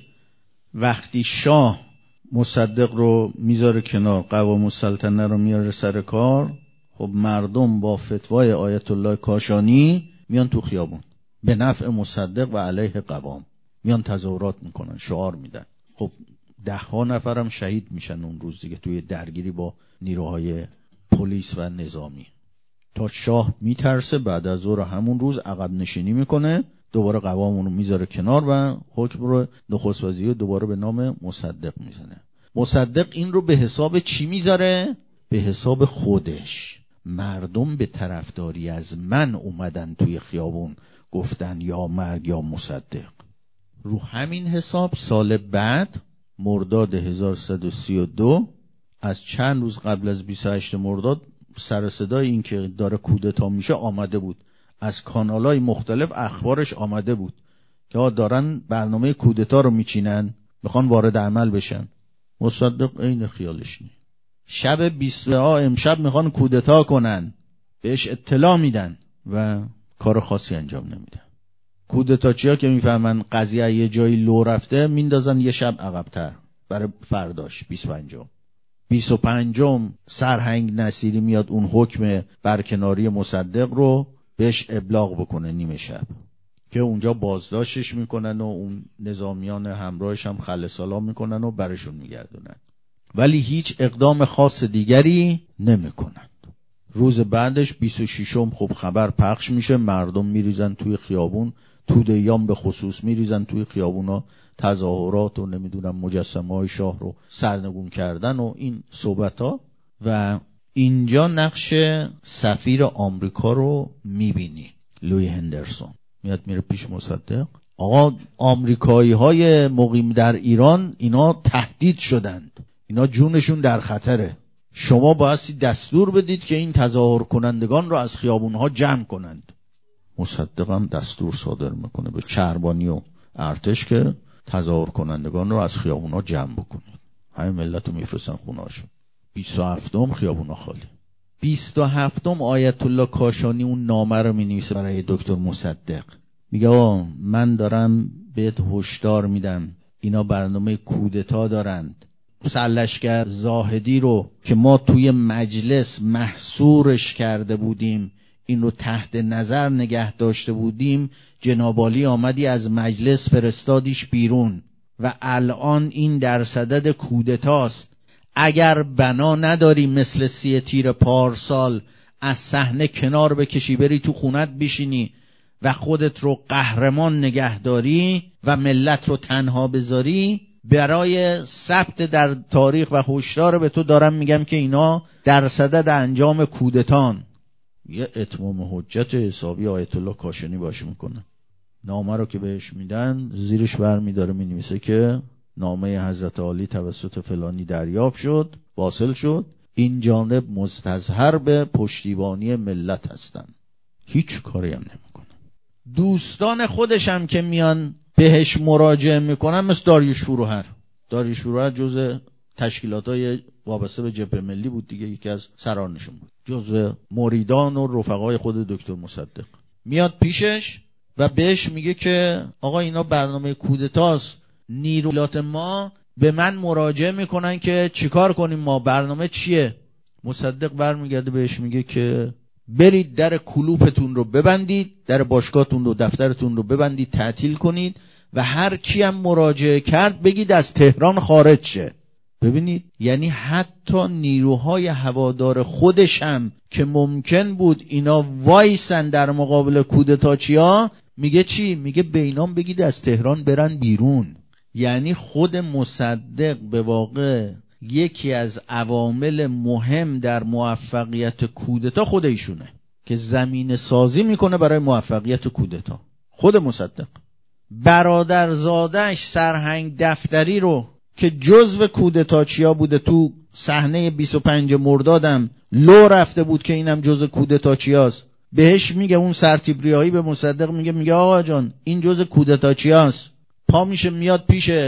وقتی شاه مصدق رو میذاره کنار، قوام السلطنه رو میاره سر کار، خب مردم با فتوای آیت الله کاشانی میان تو خیابون به نفع مصدق و علیه قوام میان تظاهرات میکنن، شعار میدن. خب ده ها نفرم شهید میشن اون روز دیگه توی درگیری با نیروهای پلیس و نظامی، تا شاه میترسه بعد از ظهر همون روز عقب نشینی میکنه، دوباره قوام اونو میذاره کنار و حکم رو نخست وزیر دوباره به نام مصدق میزنه. مصدق این رو به حساب چی میذاره؟ به حساب خودش. مردم به طرفداری از من اومدن توی خیابون گفتن یا مرگ یا مصدق. رو همین حساب سال بعد مرداد هزار و سیصد و سی و دو از چند روز قبل از بیست و هشتم مرداد سر صدای این که داره کودتا میشه آمده بود، از کانالای مختلف اخبارش آمده بود که ها دارن برنامه کودتا رو میچینن، میخوان وارد عمل بشن. مصدق عین خیالش نی. شب بیست ها امشب میخوان کودتا کنن، بهش اطلاع میدن و کار خاصی انجام نمیدن. کودتاچیا که میفهمن قضیه یه جایی لو رفته میندازن یه شب عقب‌تر برای فرداش بیست و پنجم. بیست و پنجم سرهنگ نصیری میاد اون حکم برکناری مصدق رو بهش ابلاغ بکنه نیمه شب، که اونجا بازداشتش میکنن و اون نظامیان همراهش هم خل سلام میکنن و برشون میگردونن، ولی هیچ اقدام خاص دیگری نمیکنن. روز بعدش بیست و ششم خب خبر پخش میشه، مردم میریزن توی خیابون، توده‌ایان به خصوص میریزن توی خیابونا، تظاهرات و نمیدونم مجسمه های شاه رو سرنگون کردن و این صحبت ها. و اینجا نقش سفیر آمریکا رو میبینی، لوی هندرسون میاد میره پیش مصدق. آقا آمریکایی های مقیم در ایران اینا تهدید شدند، اینا جونشون در خطره، شما بایستی دستور بدید که این تظاهر کنندگان رو از خیابونها جمع کنند. مصدق هم دستور صادر میکنه به چربانی و ارتش که تظاهر کنندگان رو از خیابونها جمع بکنید. همه ملت رو میفرستن خونهاشون. بیست و هفتم خیابونها خالی. بیست و هفتم آیت الله کاشانی اون نامه رو مینویسه برای دکتر مصدق، میگه آقا من دارم بهت هشدار میدم اینا برنامه کودتا دارند. سرلشکر زاهدی رو که ما توی مجلس محصورش کرده بودیم، این رو تحت نظر نگه داشته بودیم، جناب عالی آمدی از مجلس فرستادیش بیرون و الان این در صدد کودتاست. اگر بنا نداری مثل سی تیر پارسال از صحنه کنار بکشی بری تو خونت بشینی و خودت رو قهرمان نگه داری و ملت رو تنها بذاری، برای ثبت در تاریخ و هشدار به تو دارم میگم که اینا در صدد انجام کودتان. یه اتمام حجت حسابی آیت الله کاشانی باش میکنه. نامه رو که بهش میدن زیرش برمیداره مینویسه که نامه حضرت عالی توسط فلانی دریافت شد، واصل شد، این جانب مستظهر به پشتیبانی ملت هستن. هیچ کاری هم نمیکنه. دوستان خودش هم که میان بهش مراجعه میکنن مثل داریوش فروهر. داریوش فروهر جز تشکیلات‌های وابسته به جبهه ملی بود دیگه، یکی از سرانشون بود، جز مریدان و رفقای خود دکتر مصدق. میاد پیشش و بهش میگه که آقا اینا برنامه کودتاست، نیرولات ما به من مراجعه میکنن که چیکار کنیم، ما برنامه چیه؟ مصدق برمیگرده بهش میگه که برید در کلوپتون رو ببندید، در باشگاهتون رو دفترتون رو ببندید، تعطیل کنید و هر کی هم مراجعه کرد بگید از تهران خارج شه. ببینید، یعنی حتی نیروهای هوادار خودش هم که ممکن بود اینا وایسن در مقابل کودتاچیا، میگه چی؟ میگه به اینام بگید از تهران برن بیرون. یعنی خود مصدق به واقع یکی از عوامل مهم در موفقیت کودتا خود ایشونه که زمین سازی میکنه برای موفقیت کودتا. خود مصدق برادرزادش سرهنگ دفتری رو که جزو کودتاچیا بوده، تو صحنه بیست و پنجم مردادم لو رفته بود که اینم جزو کودتاچیاست، بهش میگه اون سرتیبریایی به مصدق میگه میگه آقا جان این جزو کودتاچیاست. پا میشه میاد پیش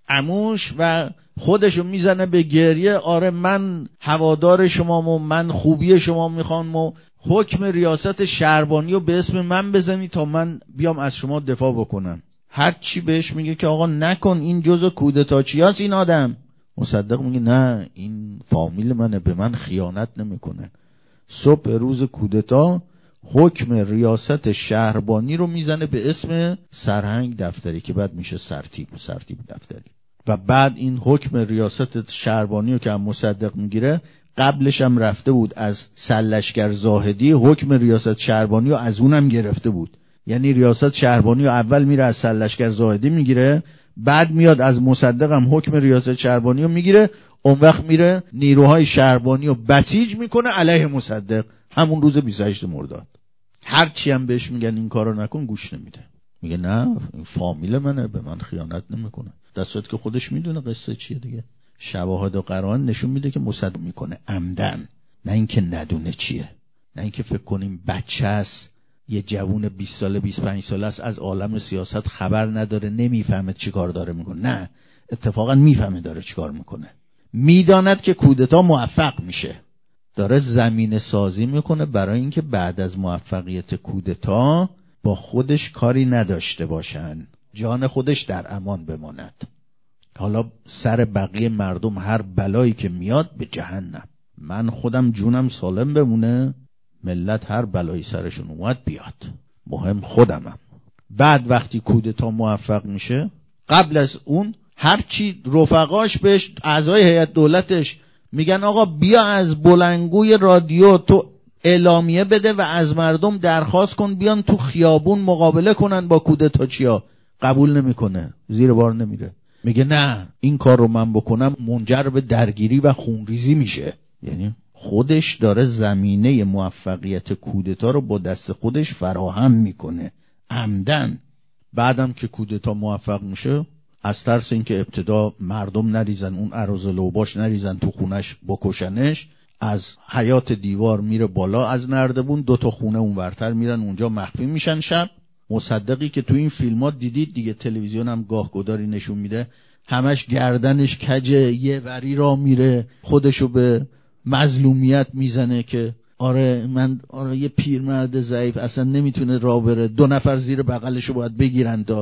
عموش و خودشو میزنه به گریه. آره من هوادار شمام و من خوبی شما میخوام و حکم ریاست شهربانی رو به اسم من بزنی تا من بیام از شما دفاع بکنم. هر چی بهش میگه که آقا نکن، این جزء کودتاچیاست این آدم. مصدق میگه نه، این فامیل منه، به من خیانت نمیکنه. صبح روز کودتا حکم ریاست شهربانی رو میزنه به اسم سرهنگ دفتری که بعد میشه سرتیپ سرتیپ دفتری. و بعد این حکم ریاست شهربانی رو که هم مصدق میگیره، قبلش هم رفته بود از سرلشکر زاهدی حکم ریاست شهربانی رو از اونم گرفته بود. یعنی ریاست شهربانی رو اول میره از سرلشکر زاهدی میگیره، بعد میاد از مصدق هم حکم ریاست شهربانی رو میگیره، اون وقت میره نیروهای شهربانی رو بسیج میکنه علیه مصدق همون روز بیست و هشتم مرداد. هر چی هم بهش میگن این کارو نکن گوش نمیده، میگه نه این فامیل منه، به من خیانت نمیکنه. در صورتی که خودش میدونه قصه چیه دیگه. شواهد و قرائن نشون میده که مصدق میکنه عمدن، نه اینکه ندونه چیه، نه اینکه فکر کنیم بچه است، یه جوون بیست ساله بیست و پنج ساله است، از عالم سیاست خبر نداره، نمیفهمه چی کار داره میکنه. نه، اتفاقا میفهمه داره چی کار میکنه، میداند که کودتا موفق میشه، داره زمینه سازی میکنه برای اینکه بعد از موفقیت کودتا با خودش کاری نداشته باشن، جان خودش در امان بماند. حالا سر بقیه مردم هر بلایی که میاد به جهنم، من خودم جونم سالم بمونه، ملت هر بلایی سرشون اومد بیاد، مهم خودمم. بعد وقتی کودتا موفق میشه، قبل از اون هرچی رفقاش بهش، اعضای هیئت دولتش میگن آقا بیا از بلندگوی رادیو تو اعلامیه بده و از مردم درخواست کن بیان تو خیابون مقابله کنن با کودتاچیا، قبول نمیکنه، زیر بار نمیره، میگه نه این کار رو من بکنم منجر به درگیری و خونریزی میشه. یعنی خودش داره زمینه موفقیت کودتا رو با دست خودش فراهم میکنه عمدن. بعدم که کودتا موفق میشه، از ترس اینکه ابتدا مردم نریزن، اون اراذل اوباش نریزن تو خونش بکشنش، از حیات دیوار میره بالا از نردبون، دو تا خونه اونورتر میرن اونجا مخفی میشن شب. مصدقی که تو این فیلمات دیدید دیگه، تلویزیون هم گاه گداری نشون میده، همش گردنش کجه، یه وری را میره، خودشو به مظلومیت میزنه که آره من آره یه پیرمرد ضعیف اصلا نمیتونه راه بره، دو نفر زیر بغلشو باید بگیرن تا.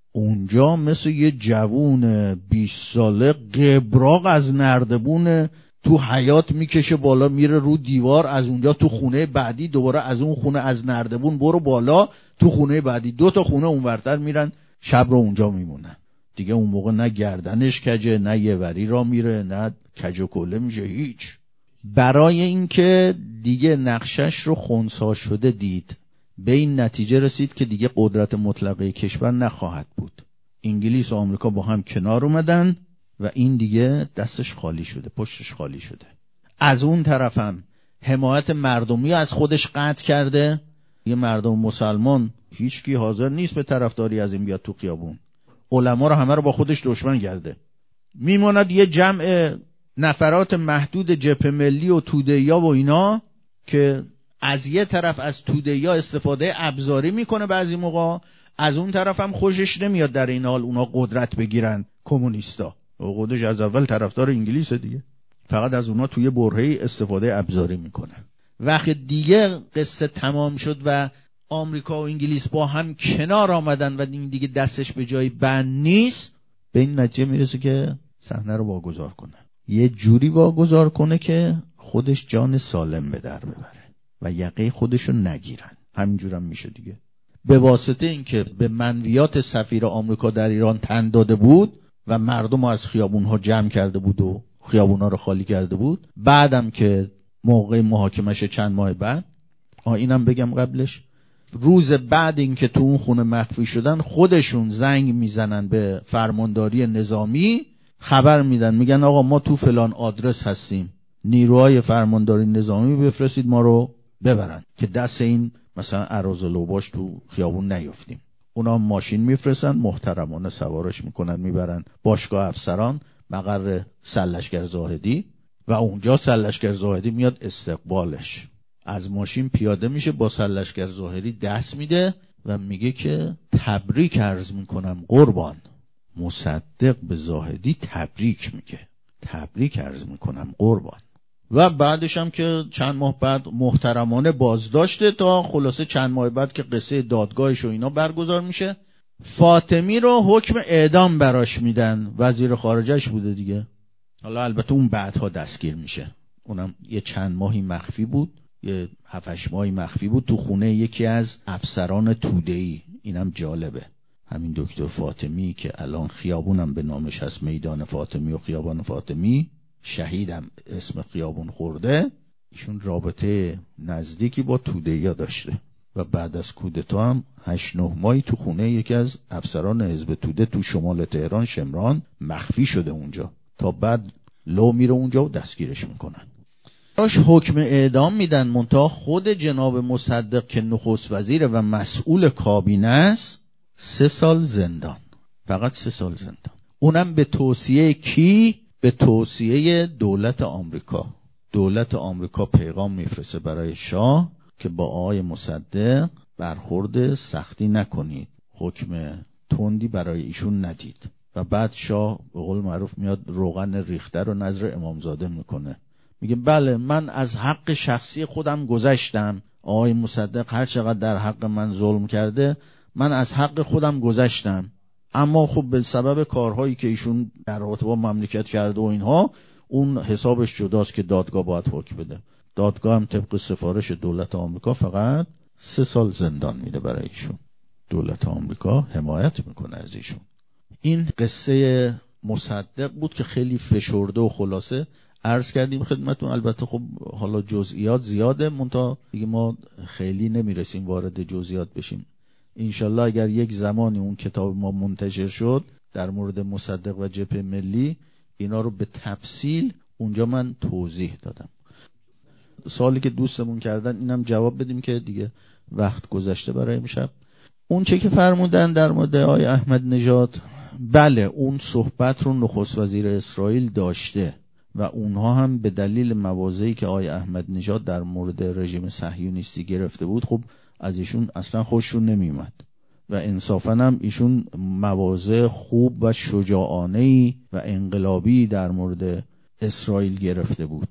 اونجا مثل یه جوون بیست ساله قبراق از نردبون تو حیات میکشه بالا، میره رو دیوار، از اونجا تو خونه بعدی، دوباره از اون خونه از نردبون برو بالا تو خونه بعدی، دو تا خونه اونورتر میرن شب رو اونجا میمونن دیگه. اون موقع نه گردنش کجه، نه یه وری را میره، نه کج و کله میشه، هیچ. برای اینکه دیگه نقشش رو خنثی شده دید، به این نتیجه رسید که دیگه قدرت مطلقه کشور نخواهد بود. انگلیس و آمریکا با هم کنار اومدن و این دیگه دستش خالی شده، پشتش خالی شده. از اون طرف هم حمایت مردمی از خودش قطع کرده. یه مردم مسلمان هیچکی حاضر نیست به طرفداری از این بیاد تو خیابون، علما رو همه رو با خودش دشمن کرده. میماند یه جمع نفرات محدود جبهه ملی و توده‌ای و اینا که از یه طرف از توده‌ای استفاده ابزاری میکنه بعضی موقع، از اون طرف هم خوشش نمیاد در این حال اونا قدرت بگیرن. کمونیستا و خودش از اول طرفدار انگلیس دیگه، فقط از اونا توی برهه‌ای استفاده ابزاری میکنه. وقتی دیگه قصه تمام شد و آمریکا و انگلیس با هم کنار آمدن و این دیگه دستش به جای بند نیست، به این نتیجه میرسه که صحنه رو واگذار کنه، یه جوری واگذار کنه که خودش جان سالم به در ببره و یقه خودشو نگیرن. همینجور هم میشه دیگه. به واسطه اینکه به منویات سفیر آمریکا در ایران تن داده بود و مردم از خیابونها جمع کرده بود و خیابونها رو خالی کرده بود، بعدم که موقع محاکمش چند ماه بعد، آه اینم بگم قبلش، روز بعد این که تو اون خونه مخفی شدن، خودشون زنگ میزنن به فرمانداری نظامی، خبر میدن، میگن آقا ما تو فلان آدرس هستیم، نیروهای فرمانداری نظامی بفرستید ما رو ببرن که دست این مثلا اراذل اوباش تو خیابون نیفتیم. اونا ماشین میفرستن، محترمانه سوارش میکنن میبرن باشگاه افسران مقر سرلشکر زاهدی و اونجا سرلشکر زاهدی میاد استقبالش، از ماشین پیاده میشه، با سرلشکر زاهدی دست میده و میگه که تبریک عرض میکنم قربان، مصدق به زاهدی تبریک میگه، تبریک عرض میکنم قربان. و بعدش هم که چند ماه بعد محترمانه بازداشته تا خلاصه چند ماه بعد که قصه دادگاهش و اینا برگزار میشه، فاطمی رو حکم اعدام براش میدن. وزیر خارجهش بوده دیگه. حالا البته اون بعدها دستگیر میشه، اونم یه چند ماهی مخفی بود، یه هفتش ماهی مخفی بود تو خونه یکی از افسران توده‌ای. اینم جالبه، همین دکتر فاطمی که الان خیابونم به نامش هست، میدان فاطمی و خیابان فاطمی، شهیدم اسم خیابون خورده، ایشون رابطه نزدیکی با توده‌ای داشته و بعد از کودتا هم هشت نه ماهی تو خونه یکی از افسران حزب توده تو شمال تهران شمران مخفی شده اونجا، تا بعد لو میره اونجا و دستگیرش میکنن. راش حکم اعدام میدن، منتها خود جناب مصدق که نخست وزیر و مسئول کابینه است سه سال زندان، فقط سه سال زندان. اونم به توصیه کی؟ به توصیه دولت آمریکا. دولت آمریکا پیغام میفرسته برای شاه که با آقای مصدق برخورد سختی نکنید، حکم تندی برای ایشون ندید. و بعد شاه به قول معروف میاد روغن ریخته رو نظر امامزاده میکنه، میگه بله من از حق شخصی خودم گذشتم، آقای مصدق هر چقدر در حق من ظلم کرده من از حق خودم گذشتم، اما خب به سبب کارهایی که ایشون در رابطه با مملکت کرده و اینها اون حسابش جداست که دادگاه باید حکم بده. دادگاه هم طبق سفارش دولت آمریکا فقط سه سال زندان میده برای ایشون. دولت آمریکا حمایت میکنه از ایشون. این قصه مصدق بود که خیلی فشرده و خلاصه عرض کردیم خدمتون. البته خب حالا جزئیات زیاده، منتها دیگه ما خیلی نمیرسیم وارد جزئیات بشیم. انشالله اگر یک زمانی اون کتاب ما منتشر شد در مورد مصدق و جبهه ملی، اینا رو به تفصیل اونجا من توضیح دادم. سوالی که دوستمون کردن اینم جواب بدیم که دیگه وقت گذشته برای امشب. اون چه که فرمودن در مورد آقای احمد نژاد، بله اون صحبت رو نخست وزیر اسرائیل داشته و اونها هم به دلیل مواضعی که آقای احمد نژاد در مورد رژیم صهیونیستی گرفته بود خب از ایشون اصلا خوششون نمیومد و انصافاً هم ایشون مواضع خوب و شجاعانه‌ای و انقلابی در مورد اسرائیل گرفته بود.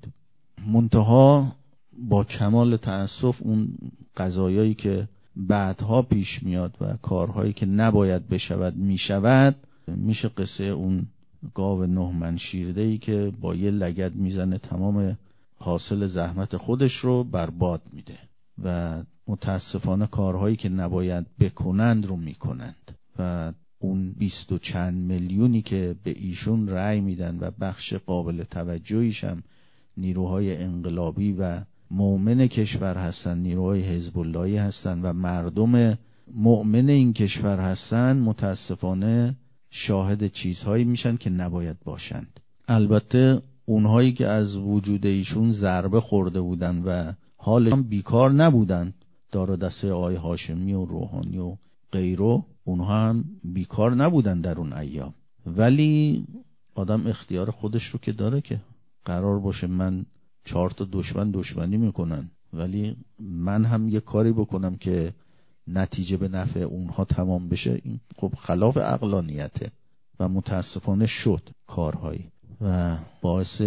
منتها با کمال تأسف اون قضایایی که بعدها پیش میاد و کارهایی که نباید بشود میشود، میشه قصه اون گاو نه من شیرده‌ای که با یه لگد میزنه تمام حاصل زحمت خودش رو برباد میده و متاسفانه کارهایی که نباید بکنند رو میکنند و اون بیست و چند میلیونی که به ایشون رأی میدن و بخش قابل توجهیش هم نیروهای انقلابی و مؤمن کشور هستن، نیروهای حزب اللهی هستن و مردم مؤمن این کشور هستن، متاسفانه شاهد چیزهایی میشن که نباید باشند. البته اونهایی که از وجود ایشون ضربه خورده بودن و حالشون بیکار نبودن، دار و دسته آقای هاشمی و روحانی و غیره، اونها هم بیکار نبودن در اون ایام. ولی آدم اختیار خودش رو که داره که قرار باشه من چهار تا دشمن دشمنی میکنن ولی من هم یه کاری بکنم که نتیجه به نفع اونها تمام بشه، این خب خلاف عقلانیته و متاسفانه شد کارهایی و باعث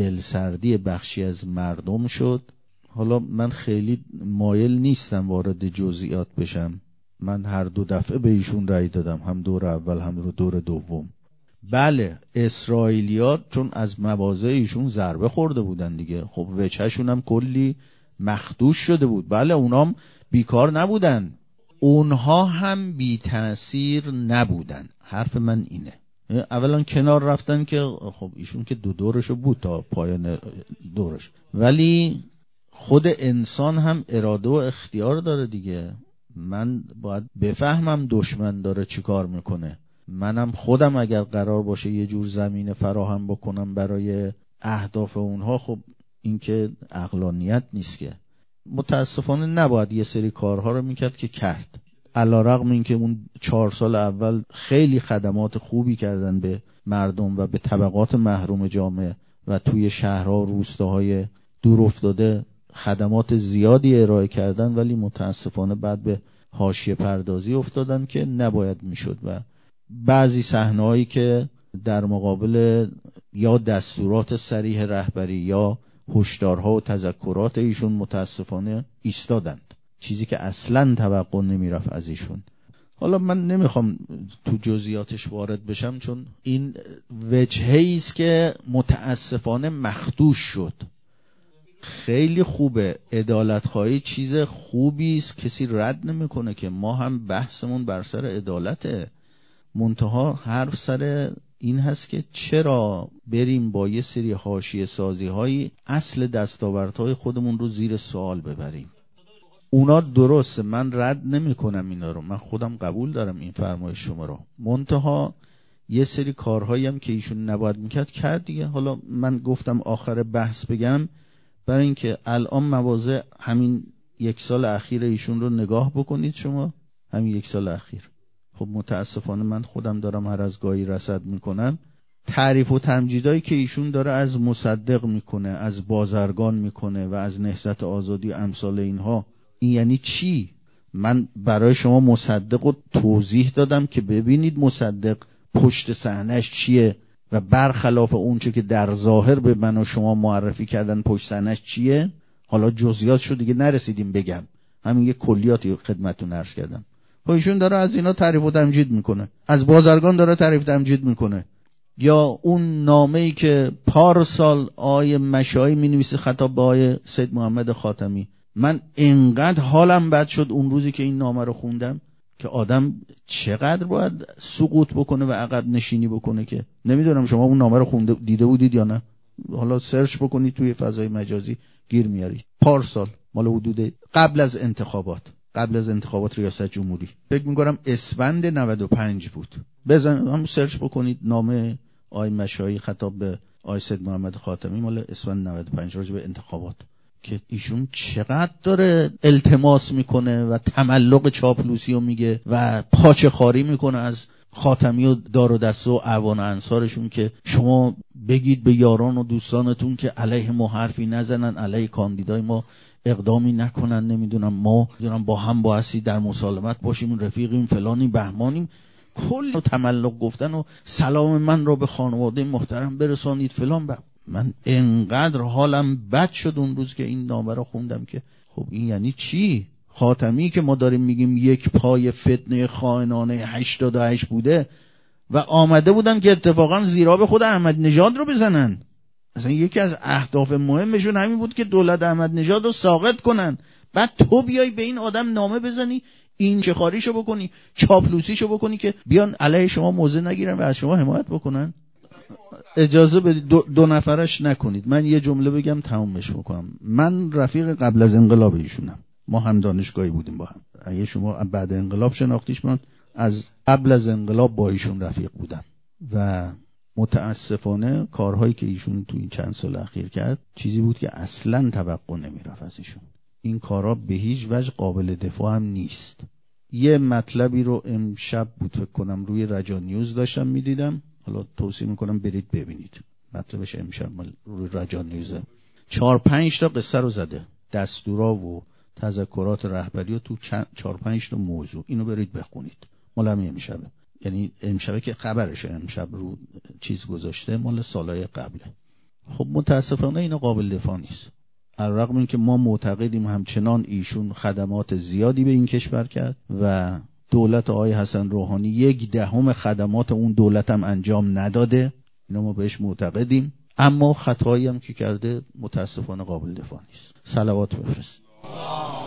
دلسردی بخشی از مردم شد. حالا من خیلی مایل نیستم وارد جزئیات بشم، من هر دو دفعه به ایشون رأی دادم، هم دور اول هم دور دوم. بله اسرائیلیات چون از مواضع ایشون ضربه خورده بودن دیگه، خب وجهشون هم کلی مخدوش شده بود. بله اونام بیکار نبودن، اونها هم بی تأثیر نبودن. حرف من اینه، اولا کنار رفتن که خب ایشون که دو دورشو بود تا پایان دورش، ولی خود انسان هم اراده و اختیار داره دیگه. من باید بفهمم دشمن داره چی کار میکنه، منم خودم اگر قرار باشه یه جور زمین فراهم بکنم برای اهداف اونها، خب این که عقلانیت نیست که. متاسفانه نباید یه سری کارها رو میکرد که کرد، علیرغم این که اون چهار سال اول خیلی خدمات خوبی کردن به مردم و به طبقات محروم جامعه و توی شهرها و روستاهای دور افتاده خدمات زیادی ارائه کردن، ولی متاسفانه بعد به حاشیه پردازی افتادن که نباید میشد و بعضی صحنه‌هایی که در مقابل یا دستورات صریح رهبری یا هشدارها و تذکرات ایشون متاسفانه ایستادند، چیزی که اصلاً توقع نمیرفت از ایشون. حالا من نمیخوام تو جزئیاتش وارد بشم، چون این وجهی است که متاسفانه مخدوش شد. خیلی خوبه، عدالت‌خواهی چیز خوبی است، کسی رد نمیکنه که، ما هم بحثمون بر سر عدالته. منتها حرف سر این هست که چرا بریم با یه سری حاشیه سازی هایی اصل دستاوردهای خودمون رو زیر سوال ببریم. اونا درسته، من رد نمی کنم اینا رو، من خودم قبول دارم این فرمایش شما رو، منتها یه سری کارهایی هم که ایشون نباید میکرد کرد دیگه. حالا من گفتم آخر بحث بگم، برای اینکه الان مواضع همین یک سال اخیر ایشون رو نگاه بکنید شما، همین یک سال اخیر. خب متاسفانه من خودم دارم هر از گاهی رصد میکنم، تعریف و تمجیدایی که ایشون داره از مصدق میکنه، از بازرگان میکنه و از نهضت آزادی امثال اینها، این یعنی چی؟ من برای شما مصدق رو توضیح دادم که ببینید مصدق پشت صحنه‌اش چیه و برخلاف اون چه که در ظاهر به من و شما معرفی کردن پشت صحنه‌اش چیه. حالا جزئیاتشو دیگه نرسیدیم بگم، همین یه کلیاتی خدمتتون عرض کردم. خب ایشون داره از اینا تعریف و تمجید میکنه، از بازرگان داره تعریف تمجید میکنه، یا اون نامه‌ای که پارسال آقای مشایی می‌نویسه خطاب به آقای سید محمد خاتمی. من اینقدر حالم بد شد اون روزی که این نامه رو خوندم که آدم چقدر باید سقوط بکنه و عقب نشینی بکنه. که نمیدونم شما اون نامه رو خونده دیده بودید یا نه، حالا سرچ بکنید توی فضای مجازی گیر میارید. پارسال مال حدود قبل از انتخابات، قبل از انتخابات ریاست جمهوری، فکر می‌کنم اسفند نود و پنج بود. بزن هم سرچ بکنید نامه آقای مشایی خطاب به آقای سید محمد خاتمی مال اسفند نود و پنج راجع به انتخابات، که ایشون چقدر داره التماس میکنه و تملق چاپلوسی رو میگه و پاچه خاری میکنه از خاتمی و دار و دسته و اعوان انصارشون که شما بگید به یاران و دوستانتون که علیه ما حرفی نزنن، علیه کاندیدای ما اقدامی نکنن، نمیدونم ما میدونم با هم بایستی در مسالمت باشیم، رفیقیم، فلانی بهمانیم، کل تملق گفتن و سلام من رو به خانواده محترم برسانید فلان. با من انقدر حالم بد شد اون روز که این نامه رو خوندم که خب این یعنی چی؟ خاتمی که ما داریم میگیم یک پای فتنه خائنانه هشتاد و هشت بوده و آمده بودن که اتفاقا زیرا به خود احمد نژاد رو بزنن. اصلا یکی از اهداف مهمشون همین بود که دولت احمد نژاد رو ساقط کنن. بعد تو بیای به این آدم نامه بزنی، این چخاریشو بکنی، چاپلوسیشو بکنی که بیان علیه شما موضع نگیرن و از شما حمایت بکنن. اجازه بدید دو, دو نفرش نکنید، من یه جمله بگم تمومش بکنم. من رفیق قبل از انقلاب ایشونم، ما هم دانشگاهی بودیم با هم. اگه شما بعد انقلاب شناختیش، من از قبل از انقلاب با ایشون رفیق بودم و متاسفانه کارهایی که ایشون تو این چند سال اخیر کرد چیزی بود که اصلاً توقع نمیرفت از ایشون. این کارا به هیچ وجه قابل دفاع هم نیست. یه مطلبی رو امشب بود فکر کنم روی رجا نیوز داشتم میدیدم، حالا توصیه میکنم برید ببینید، مطلبش امشب روی رجا نیوزه. چهار پنج تا قصه رو زده، دستورا و تذکرات رهبری و تو چهار پنج تا موضوع، اینو برید بخونید. مال همین امشبه، یعنی امشبه که خبرشه، امشب رو چیز گذاشته مال سالهای قبله. خب متاسفانه اینا قابل دفاع نیست، علیرغم این که ما معتقدیم همچنان ایشون خدمات زیادی به این کشور کرد و دولت آقای حسن روحانی یک دهم خدمات اون دولت هم انجام نداده، اینا ما بهش معتقدیم، اما خطایی هم که کرده متاسفانه قابل دفاع نیست. صلوات بفرست.